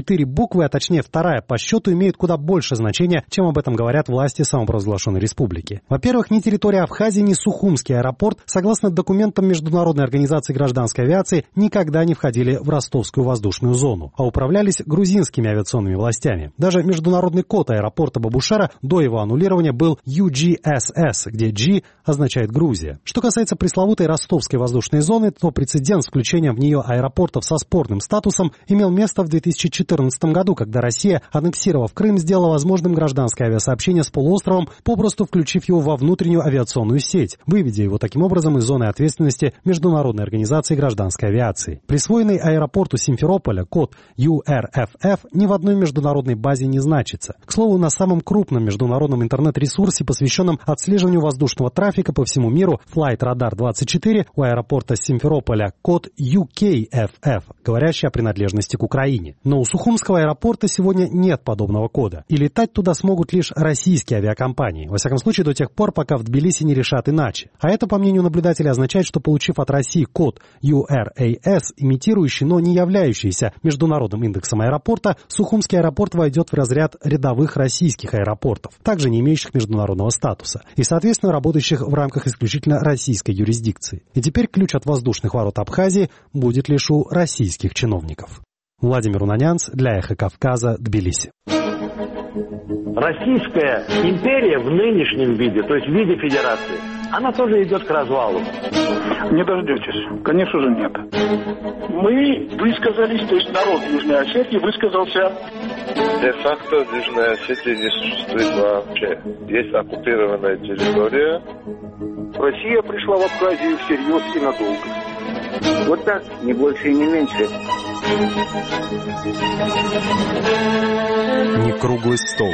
4 буквы, а точнее вторая по счету, имеют куда больше значения, чем об этом говорят власти самопровозглашенной республики. Во-первых, ни территория Абхазии, ни Сухумский аэропорт, согласно документам Международной организации гражданской авиации, никогда не входили в ростовскую воздушную зону, а управлялись грузинскими авиационными властями. Даже международный код аэропорта Бабушара до его аннулирования был UGSS, где G означает Грузия. Что касается пресловутой ростовской воздушной зоны, то прецедент с включением в нее аэропортов со спорным статусом имел место в 2014 году, когда Россия, аннексировав Крым, сделала возможным гражданское авиасообщение с полуостровом, попросту включив его во внутреннюю авиационную сеть, выведя его таким образом из зоны ответственности Международной организации гражданской авиации. Присвоенный аэропорту Симферополя код URFF ни в одной международной базе не значится. К слову, на самом крупном международном интернет-ресурсе, посвященном отслеживанию воздушного трафика по всему миру, Flight Radar 24, у аэропорта Симферополя код UKFF, говорящий о принадлежности к Украине. Но у Сухумского аэропорта сегодня нет подобного кода, и летать туда смогут лишь российские авиакомпании. Во всяком случае, до тех пор, пока в Тбилиси не решат иначе. А это, по мнению наблюдателей, означает, что, получив от России код URAS, имитирующий, но не являющийся международным индексом аэропорта, Сухумский аэропорт войдет в разряд рядовых российских аэропортов, также не имеющих международного статуса, и, соответственно, работающих в рамках исключительно российской юрисдикции. И теперь ключ от воздушных ворот Абхазии будет лишь у российских чиновников. Владимир Унанянц для «Эхо Кавказа», Тбилиси. Российская империя в нынешнем виде, то есть в виде федерации, она тоже идет к развалу. Не дождетесь. Конечно же, нет. Мы высказались, то есть народ Южной Осетии высказался. Де-факто Южная Осетия не существует вообще. Есть оккупированная территория. Россия пришла в Абхазию всерьез и надолго. Вот так, не больше и не меньше. Не круглый стол.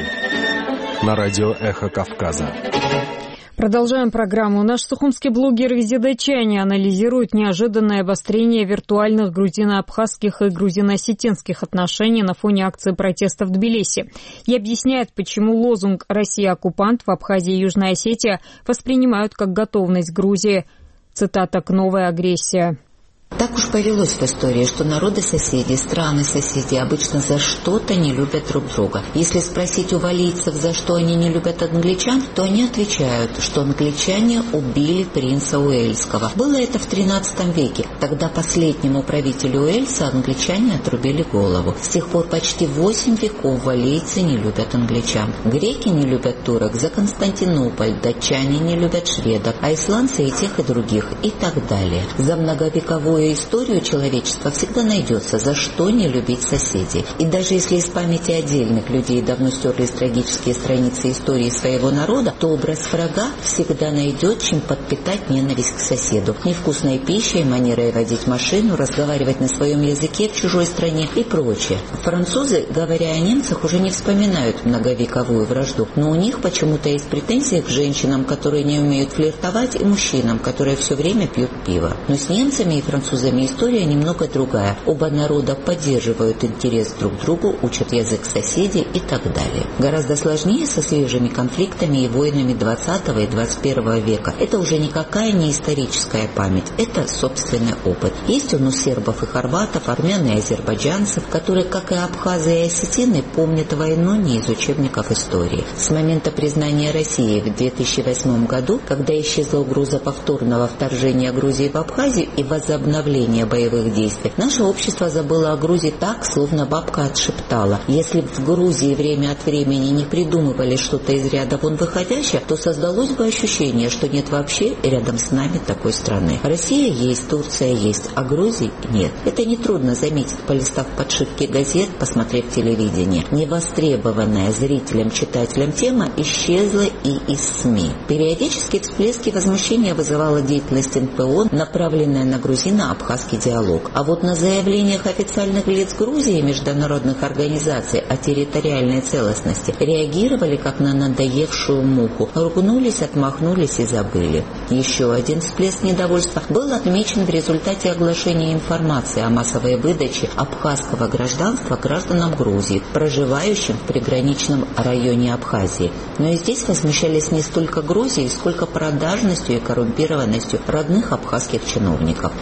На радио «Эхо Кавказа». Продолжаем программу. Наш сухумский блогер Визида Чани анализирует неожиданное обострение виртуальных грузино-абхазских и грузино-осетинских отношений на фоне акции протеста в Тбилиси и объясняет, почему лозунг «Россия-оккупант» в Абхазии и Южной Осетии воспринимают как готовность Грузии. Цитата: «К новой агрессии». Так уж повелось в истории, что народы-соседи, страны-соседи обычно за что-то не любят друг друга. Если спросить у валийцев, за что они не любят англичан, то они отвечают, что англичане убили принца Уэльского. Было это в XIII веке. Тогда последнему правителю Уэльса англичане отрубили голову. С тех пор почти 8 веков валийцы не любят англичан. Греки не любят турок за Константинополь, датчане не любят шведов, а исландцы и тех, и других, и так далее. За многовековую историю человечества всегда найдется, за что не любить соседей. И даже если из памяти отдельных людей давно стерлись трагические страницы истории своего народа, то образ врага всегда найдет, чем подпитать ненависть к соседу. Невкусной пищей, манерой водить машину, разговаривать на своем языке в чужой стране и прочее. Французы, говоря о немцах, уже не вспоминают многовековую вражду, но у них почему-то есть претензии к женщинам, которые не умеют флиртовать, и мужчинам, которые все время пьют пиво. Но с немцами и французами история немного другая. Оба народа поддерживают интерес друг к другу, учат язык соседей и так далее. Гораздо сложнее со свежими конфликтами и войнами 20 и 21 века. Это уже никакая не историческая память, это собственный опыт. Есть он у сербов и хорватов, армян и азербайджанцев, которые, как и абхазы и осетины, помнят войну не из учебников истории. С момента признания России в 2008 году, когда исчезла угроза повторного вторжения Грузии в Абхазию и возобновления боевых действий, наше общество забыло о Грузии так, словно бабка отшептала. Если в Грузии время от времени не придумывали что-то из ряда вон выходящее, то создалось бы ощущение, что нет вообще рядом с нами такой страны. Россия есть, Турция есть, а Грузии нет. Это нетрудно заметить, полистав подшивки газет, посмотрев телевидение. Невостребованная зрителям, читателям тема исчезла и из СМИ. Периодически всплески возмущения вызывала деятельность НПО, направленная на грузино-абхазский диалог. А вот на заявлениях официальных лиц Грузии и международных организаций о территориальной целостности реагировали как на надоевшую муху. Ругнулись, отмахнулись и забыли. Еще один всплеск недовольства был отмечен в результате оглашения информации о массовой выдаче абхазского гражданства гражданам Грузии, проживающим в приграничном районе Абхазии. Но и здесь возмущались не столько Грузией, сколько продажностью и коррумпированностью родных абхазских чиновников. Чего только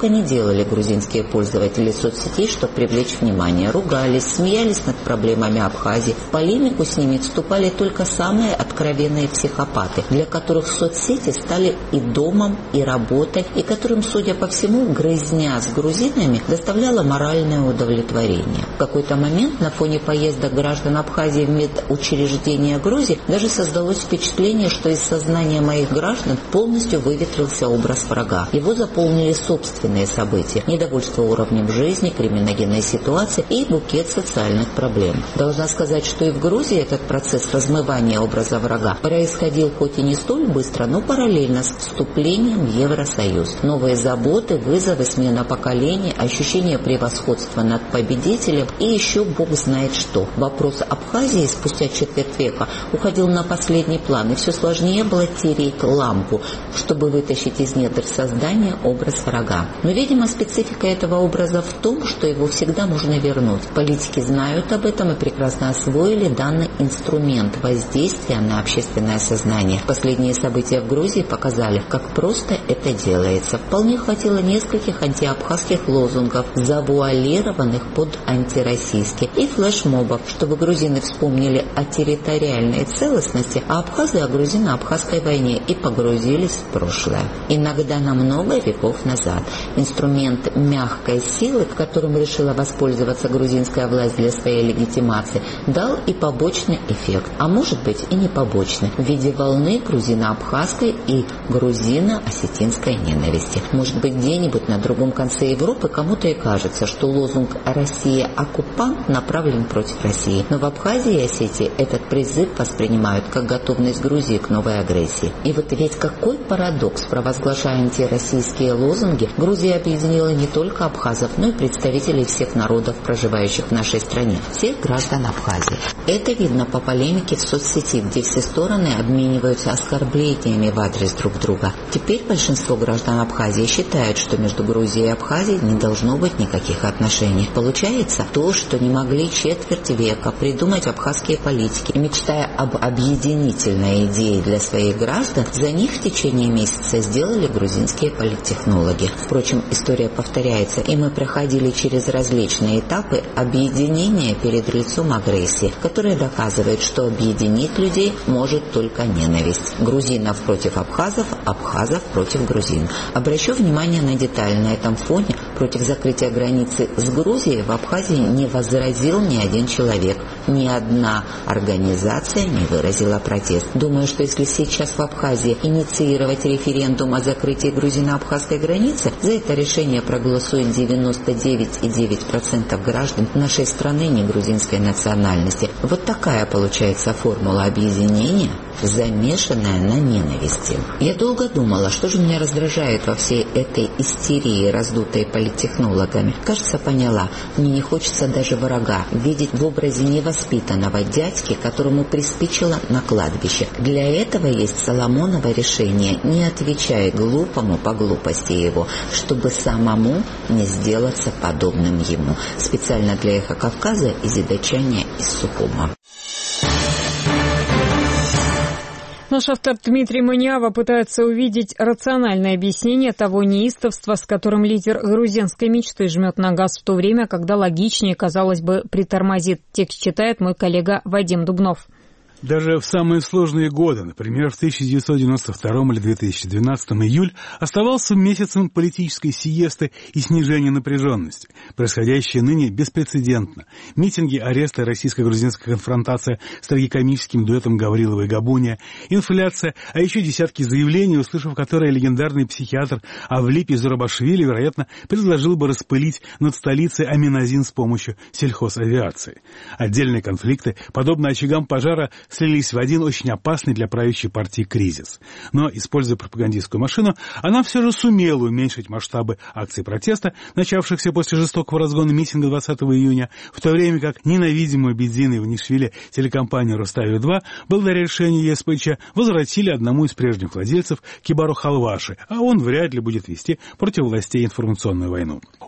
только не делали грузинские пользователи соцсетей, чтобы привлечь внимание. Ругались, смеялись над проблемами Абхазии. В полемику с ними вступали только самые откровенные психопаты, для которых соцсети стали и домом, и работой, и которым, судя по всему, грызня с грузинами доставляла моральное удовлетворение. В какой-то момент на фоне поездок граждан Абхазии в медучреждения Грузии даже создалось впечатление, что из сознания моих граждан полностью выветрился образ врага. Его заполнили собственные события, недовольство уровнем жизни, криминогенная ситуация и букет социальных проблем. Должна сказать, что и в Грузии этот процесс размывания образа врага происходил хоть и не столь быстро, но параллельно с вступлением в Евросоюз. Новые заботы, вызовы, смена поколений, ощущение превосходства над победителем и еще бог знает что. Вопрос Абхазии спустя четверть века уходил на последний план, и все сложнее было тереть лампу, чтобы вытащить из недр создания образ врага. Но, видимо, специфика этого образа в том, что его всегда можно вернуть. Политики знают об этом и прекрасно освоили данный инструмент воздействия на общественное сознание. Последние события в Грузии показали, как просто это делается. Вполне хватило нескольких антиабхазских лозунгов, завуалированных под антироссийские, и флешмобов, чтобы грузины вспомнили о территориальной целостности, а абхазы о грузино-абхазской войне и погрузились в прошлое. Иногда на много веков назад. Инструмент мягкой силы, которым решила воспользоваться грузинская власть для своей легитимации, дал и побочный эффект, а может быть и не побочный, в виде волны грузино-абхазской и грузино-осетинской ненависти. Может быть, где-нибудь на другом конце Европы кому-то и кажется, что лозунг «Россия оккупант» направлен против России, но в Абхазии и Осетии этот призыв воспринимают как готовность Грузии к новой агрессии. И вот ведь какой парадокс, провозглашая антироссийские лозунги, Грузия объединила не только абхазов, но и представителей всех народов, проживающих в нашей стране, всех граждан Абхазии. Это видно по полемике в соцсети, где все стороны обмениваются оскорблениями в адрес друг друга. Теперь большинство граждан Абхазии считают, что между Грузией и Абхазией не должно быть никаких отношений. Получается то, что не могли четверть века придумать абхазские политики, и мечтая об объединительной идее для своих граждан, за них в течение месяца сделали грузинские политтехнологи. Впрочем, история повторяется, и мы проходили через различные этапы объединения перед лицом агрессии, которая доказывает, что объединить людей может только ненависть. Грузинов против абхазов, абхазов против грузин. Обращу внимание на деталь. На этом фоне против закрытия границы с Грузией в Абхазии не возразил ни один человек, ни одна организация не выразила протест. Думаю, что если сейчас в Абхазии инициировать референдум о закрытии грузино-абхазской границы, за это решение проголосует 99,9% граждан нашей страны не грузинской национальности. Вот такая получается формула объединения, замешанная на ненависти. Я долго думала, что же меня раздражает во всей этой истерии, раздутой политтехнологами. Кажется, поняла, мне не хочется даже врага видеть в образе невоспитанного дядьки, которому приспичило на кладбище. Для этого есть Соломоново решение: не отвечай глупому по глупости его, чтобы самому не сделаться подобным ему. Специально для «Эхо Кавказа» из Идачания из Сухума. Наш автор Дмитрий Маниава пытается увидеть рациональное объяснение того неистовства, с которым лидер грузинской мечты жмет на газ в то время, когда логичнее, казалось бы, притормозит. Текст читает мой коллега Вадим Дубнов. Даже в самые сложные годы, например, в 1992 или 2012 июль, оставался месяцем политической сиесты и снижения напряженности. Происходящее ныне беспрецедентно. Митинги, аресты, российско-грузинская конфронтация с трагикомическим дуэтом Гаврилова и Габуния, инфляция, а еще десятки заявлений, услышав которые легендарный психиатр Авлипий Зурабашвили, вероятно, предложил бы распылить над столицей аминозин с помощью сельхозавиации. Отдельные конфликты, подобно очагам пожара, слились в один очень опасный для правящей партии кризис. Но, используя пропагандистскую машину, она все же сумела уменьшить масштабы акций протеста, начавшихся после жестокого разгона митинга 20 июня, в то время как ненавидимую Бедзина Иванишвили телекомпанию «Рустави-2» благодаря решению ЕСПЧ возвратили одному из прежних владельцев Кибару Халваши, а он вряд ли будет вести против властей информационную войну.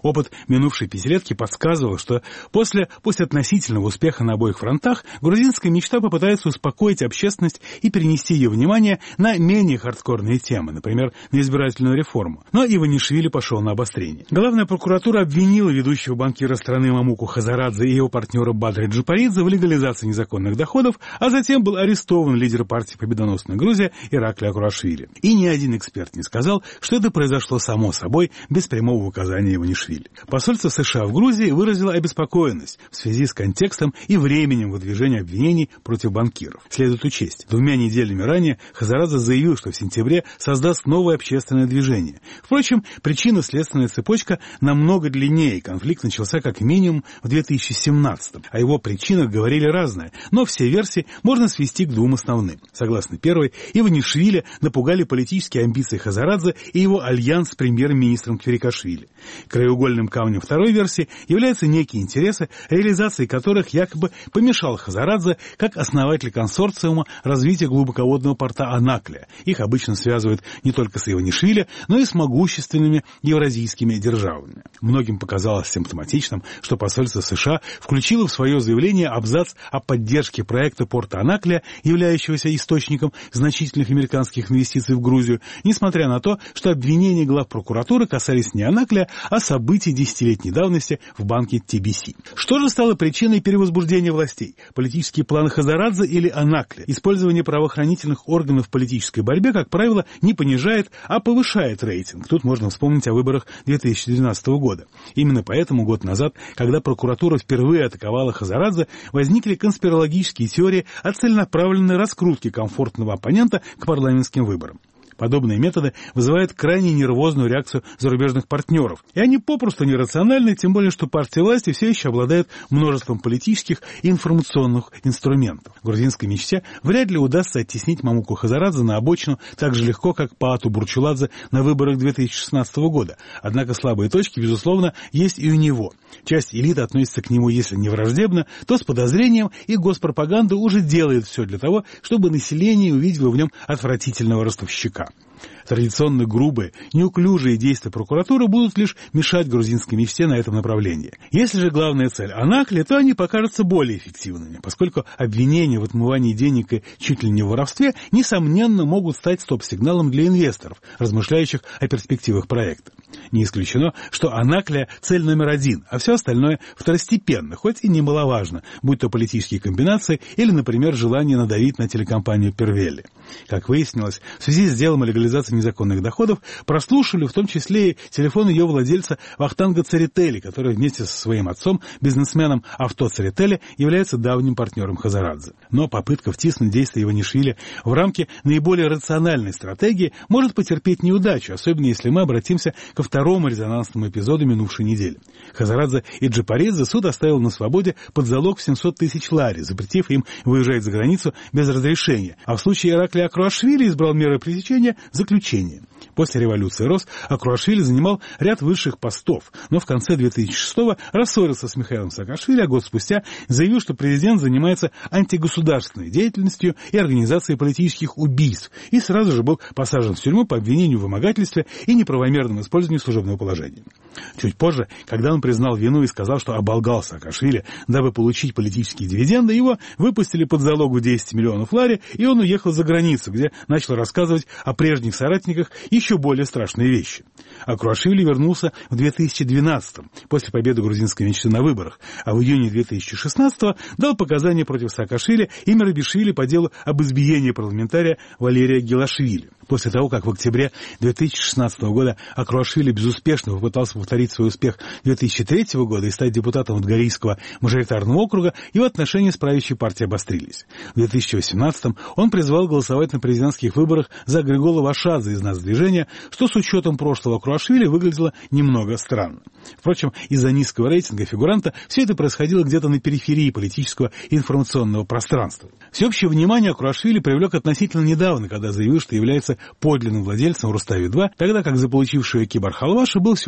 Опыт минувшей пятилетки подсказывал, что после относительного успеха на обоих фронтах грузинская мечта попытается успокоить общественность и перенести ее внимание на менее хардкорные темы, например, на избирательную реформу. Но Иванишвили пошел на обострение. Главная прокуратура обвинила ведущего банкира страны Мамуку Хазарадзе и его партнера Бадри Джапаридзе в легализации незаконных доходов, а затем был арестован лидер партии «Победоносная Грузия» Иракли Акурашвили. И ни один эксперт не сказал, что это произошло само собой, без прямого указания Иванишвили. Посольство США в Грузии выразило обеспокоенность в связи с контекстом и временем выдвижения обвинений против банкиров. Следует учесть, 2 неделями ранее Хазарадзе заявил, что в сентябре создаст новое общественное движение. Впрочем, причинно-следственная цепочка намного длиннее. Конфликт начался как минимум в 2017-м. О его причинах говорили разное, но все версии можно свести к 2 основным. Согласно первой, Иванишвили напугали политические амбиции Хазарадзе и его альянс с премьер-министром Квирикашвили. Краеугольным камнем второй версии являются некие интересы, реализации которых якобы помешал Хазарадзе как основатель консорциума развития глубоководного порта Анаклия. Их обычно связывают не только с Иванишвили, но и с могущественными евразийскими державами. Многим показалось симптоматичным, что посольство США включило в свое заявление абзац о поддержке проекта порта Анаклия, являющегося источником значительных американских инвестиций в Грузию, несмотря на то, что обвинения глав прокуратуры касались не Анаклия, а событий десятилетней давности в банке TBC. Что же стало причиной перевозбуждения властей? Политические планы Хазарадзе или Анаклия? Использование правоохранительных органов в политической борьбе, как правило, не понижает, а повышает рейтинг. Тут можно вспомнить о выборах 2012 года. Именно поэтому год назад, когда прокуратура впервые атаковала Хазарадзе, возникли конспирологические теории о целенаправленной раскрутке комфортного оппонента к парламентским выборам. Подобные методы вызывают крайне нервозную реакцию зарубежных партнеров. И они попросту нерациональны, тем более, что партия власти все еще обладает множеством политических и информационных инструментов. Грузинской мечте вряд ли удастся оттеснить Мамуку Хазарадзе на обочину так же легко, как Паату Бурчуладзе на выборах 2016 года. Однако слабые точки, безусловно, есть и у него. Часть элиты относится к нему, если не враждебно, то с подозрением, и госпропаганда уже делает все для того, чтобы население увидело в нем отвратительного ростовщика. Традиционно грубые, неуклюжие действия прокуратуры будут лишь мешать грузинской мечте на этом направлении. Если же главная цель Анаклия, то они покажутся более эффективными, поскольку обвинения в отмывании денег и чуть ли не в воровстве, несомненно, могут стать стоп-сигналом для инвесторов, размышляющих о перспективах проекта. Не исключено, что Анаклия – цель номер 1, а все остальное второстепенно, хоть и немаловажно, будь то политические комбинации или, например, желание надавить на телекомпанию Первелли. Как выяснилось, в связи с делом о легализации незаконных доходов прослушали в том числе и телефон ее владельца Вахтанга Церетели, который вместе со своим отцом, бизнесменом Авто Церетели, является давним партнером Хазарадзе. Но попытка втиснуть действия Иванишвили в рамки наиболее рациональной стратегии может потерпеть неудачу, особенно если мы обратимся ко второму резонансному эпизоду минувшей недели. Хазарадзе и Джапаридзе суд оставил на свободе под залог в 700 тысяч лари, запретив им выезжать за границу без разрешения, а в случае Иракли Акурашвили избрал меры пресечения – заключение. После революции РОС Акурашвили занимал ряд высших постов, но в конце 2006-го рассорился с Михаилом Саакашвили, а год спустя заявил, что президент занимается антигосударственной деятельностью и организацией политических убийств, и сразу же был посажен в тюрьму по обвинению в вымогательстве и неправомерном использовании служебного положения. Чуть позже, когда он признал вину и сказал, что оболгал Саакашвили, дабы получить политические дивиденды, его выпустили под залог в 10 миллионов лари, и он уехал за границу, где начал рассказывать о прежних соратниках еще более страшные вещи. Акурашвили вернулся в 2012-м, после победы грузинской мечты на выборах, а в июне 2016-го дал показания против Саакашвили и Мерабишвили по делу об избиении парламентария Валерия Гелашвили. После того, как в октябре 2016 года Акурашвили безуспешно попытался повторить свой успех 2003 года и стать депутатом Удгарийского мажоритарного округа, его отношения с правящей партией обострились. В 2018 он призвал голосовать на президентских выборах за Григола Вашадзе из Нацдвижения, что с учетом прошлого Акурашвили выглядело немного странно. Впрочем, из-за низкого рейтинга фигуранта все это происходило где-то на периферии политического и информационного пространства. Всеобщее внимание Акурашвили привлек относительно недавно, когда заявил, что является подлинным владельцем Рустави-2, тогда как заполучивший Кибар Халваша был всего лишь подставным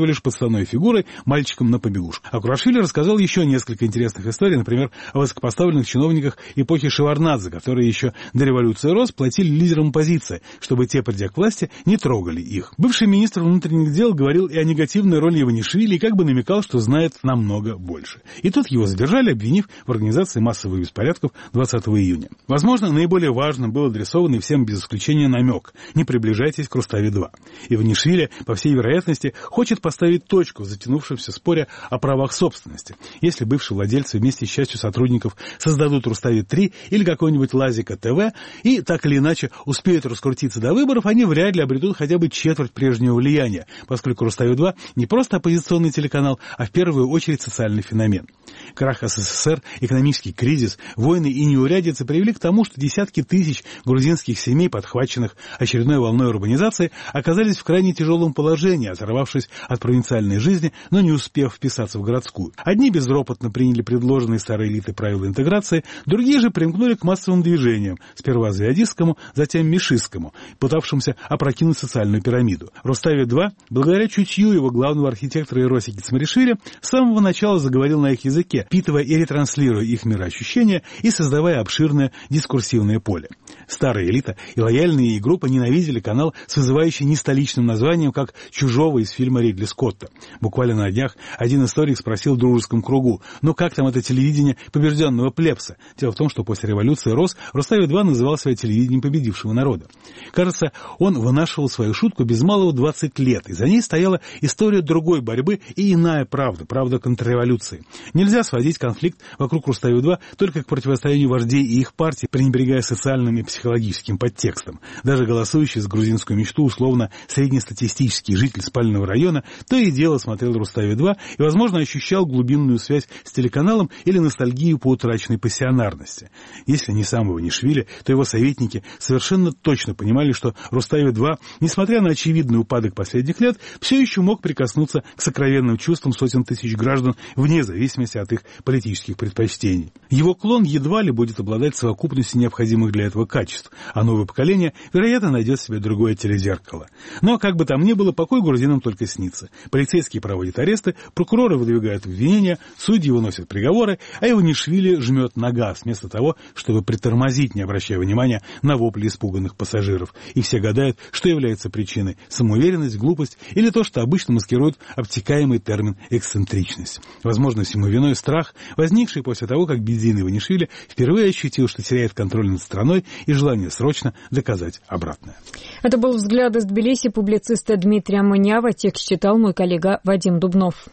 уставной фигурой, мальчиком на побегушку. А Курашвили рассказал еще несколько интересных историй, например, о высокопоставленных чиновниках эпохи Шеварднадзе, которые еще до революции РОС платили лидерам оппозиции, чтобы те, придя к власти, не трогали их. Бывший министр внутренних дел говорил и о негативной роли Иванишвили, и как бы намекал, что знает намного больше. И тут его задержали, обвинив в организации массовых беспорядков 20 июня. Возможно, наиболее важным был адресованный всем без исключения намек: не приближайтесь к Руставе-2. Иванишвили, по всей вероятности, хочет поставить точку в затянувшемся споре о правах собственности. Если бывшие владельцы вместе с частью сотрудников создадут Руставе-3 или какой-нибудь Лазика ТВ и так или иначе успеют раскрутиться до выборов, они вряд ли обретут хотя бы четверть прежнего влияния, поскольку Руставе-2 не просто оппозиционный телеканал, а в первую очередь социальный феномен. Крах СССР, экономический кризис, войны и неурядицы привели к тому, что десятки тысяч грузинских семей, подхваченных очередной волной урбанизации, оказались в крайне тяжелом положении, оторвавшись от провинциальной жизни, но не успев вписаться в городскую. Одни безропотно приняли предложенные старой элитой правила интеграции, другие же примкнули к массовым движениям, сперва звездистскому, затем мишистскому, пытавшимся опрокинуть социальную пирамиду. Руставе-2, благодаря чутью его главного архитектора Ироси Кицмаришвили, с самого начала заговорил на их языке, впитывая и ретранслируя их мироощущения и создавая обширное дискурсивное поле. Старая элита и лояльные ей группы ненавидели канал с вызывающим нестоличным названием, как «Чужого» из фильма Ридли Скотта. Буквально на днях один историк спросил в дружеском кругу: «Ну как там это телевидение побежденного плебса?» Дело в том, что после революции РОС Руставе-2 называл свое телевидением победившего народа. Кажется, он вынашивал свою шутку без малого 20 лет, и за ней стояла история другой борьбы и иная правда, правда контрреволюции. Нельзя сводить конфликт вокруг Руставе-2 только к противостоянию вождей и их партий, пренебрегая социальным и психологическим подтекстом. Даже голосующий за грузинскую мечту, условно среднестатистический житель спального района, то и дело смотрел Руставе-2 и, возможно, ощущал глубинную связь с телеканалом или ностальгию по утраченной пассионарности. Если не сам Иванишвили, то его советники совершенно точно понимали, что Руставе-2, несмотря на очевидный упадок последних лет, все еще мог прикоснуться к сокровенным чувствам сотен тысяч граждан вне зависимости от их политических предпочтений. Его клон едва ли будет обладать совокупностью необходимых для этого качеств, а новое поколение, вероятно, найдет себе другое телезеркало. Но, как бы там ни было, покой грузинам только снится. Полицейские проводят аресты, прокуроры выдвигают обвинения, судьи выносят приговоры, а Иванишвили жмет на газ, вместо того, чтобы притормозить, не обращая внимания на вопли испуганных пассажиров. И все гадают, что является причиной: самоуверенность, глупость или то, что обычно маскирует обтекаемый термин «эксцентричность». Возможно, всему виной страх, возникший после того, как бензин Иванишвили впервые ощутил, что теряет контроль над страной, и желание срочно доказать обратное. Это был взгляд из Тбилиси публициста Дмитрия Манява. Текст читал мой коллега Вадим Дубнов.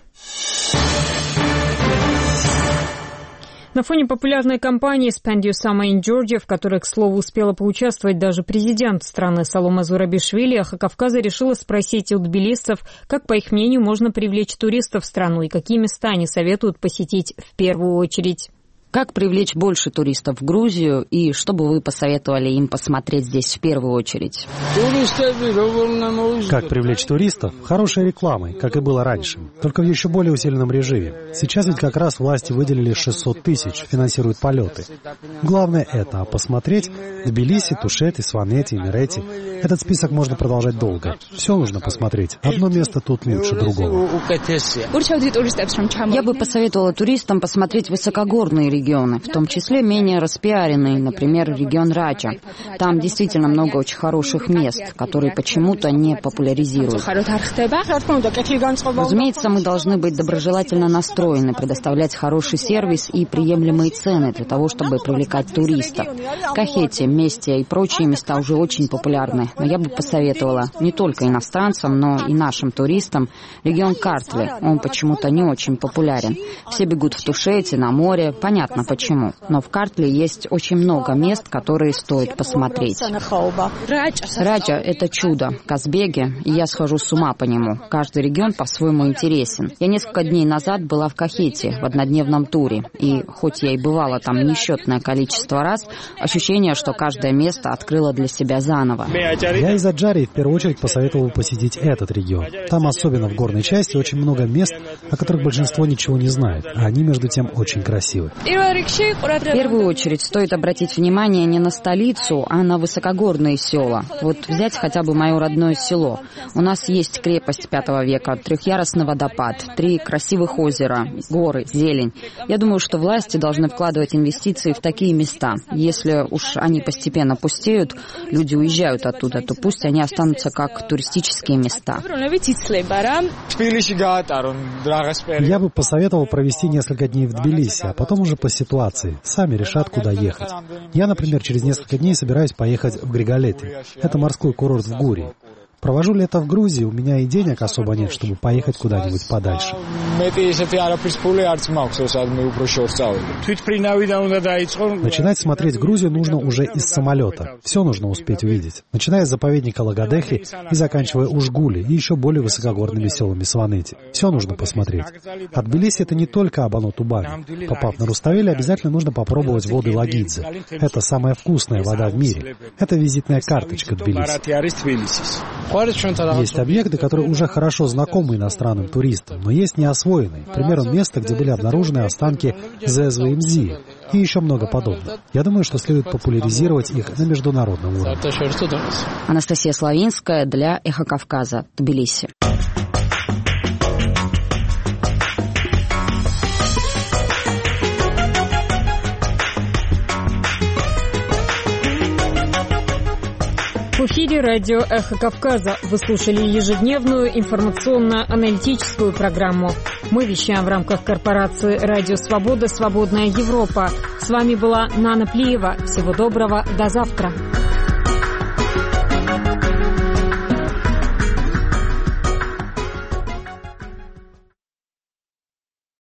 На фоне популярной кампании «Spend Your Summer in Georgia», в которой, к слову, успела поучаствовать даже президент страны Саломе Зурабишвили, Эхо Кавказа решила спросить у тбилисцев, как, по их мнению, можно привлечь туристов в страну и какие места они советуют посетить в первую очередь. Как привлечь больше туристов в Грузию и что бы вы посоветовали им посмотреть здесь в первую очередь? Как привлечь туристов? Хорошей рекламой, как и было раньше, только в еще более усиленном режиме. Сейчас ведь как раз власти выделили 600 тысяч, финансируют полеты. Главное это, а посмотреть Тбилиси, Тушети, Сванети, Мирети. Этот список можно продолжать долго. Все нужно посмотреть. Одно место тут лучше другого. Я бы посоветовала туристам посмотреть высокогорные регионы, в том числе менее распиаренные, например, регион Раджа. Там действительно много очень хороших мест, которые почему-то не популяризируют. Разумеется, мы должны быть доброжелательно настроены, предоставлять хороший сервис и приемлемые цены для того, чтобы привлекать туристов. Кахети, Местия и прочие места уже очень популярны, но я бы посоветовала не только иностранцам, но и нашим туристам регион Картли. Он почему-то не очень популярен. Все бегут в Тушети, на море, понятно почему. Но в Картли есть очень много мест, которые стоит посмотреть. Раджа — это чудо. Казбеги, и я схожу с ума по нему. Каждый регион по-своему интересен. Я несколько дней назад была в Кахете в однодневном туре. И хоть я и бывала там несчетное количество раз, ощущение, что каждое место открыло для себя заново. Я из Аджарии в первую очередь посоветовал посетить этот регион. Там, особенно в горной части, очень много мест, о которых большинство ничего не знает, а они, между тем, очень красивы. В первую очередь стоит обратить внимание не на столицу, а на высокогорные села. Вот взять хотя бы мое родное село. У нас есть крепость 5 века, трехъярусный водопад, 3 красивых озера, горы, зелень. Я думаю, что власти должны вкладывать инвестиции в такие места. Если уж они постепенно пустеют, люди уезжают оттуда, то пусть они останутся как туристические места. Я бы посоветовал провести несколько дней в Тбилиси, а потом уже по ситуации. Сами решат, куда ехать. Я, например, через несколько дней собираюсь поехать в Григолеты. Это морской курорт в Гурии. Провожу лето в Грузии, у меня и денег особо нет, чтобы поехать куда-нибудь подальше. Начинать смотреть Грузию нужно уже из самолета. Все нужно успеть увидеть. Начиная с заповедника Лагодехи и заканчивая Ужгули и еще более высокогорными селами Сванети. Все нужно посмотреть. А Тбилиси — это не только Абану-Тубани. Попав на Руставели, обязательно нужно попробовать воды Лагидзе. Это самая вкусная вода в мире. Это визитная карточка Тбилиси. Есть объекты, которые уже хорошо знакомы иностранным туристам, но есть неосвоенные. К примеру, место, где были обнаружены останки Зезвы и Мзии, и еще много подобных. Я думаю, что следует популяризировать их на международном уровне. Анастасия Славинская для «Эхо Кавказа», Тбилиси. В эфире радио «Эхо Кавказа». Вы слушали ежедневную информационно-аналитическую программу. Мы вещаем в рамках корпорации «Радио Свобода. Свободная Европа». С вами была Нана Плиева. Всего доброго. До завтра.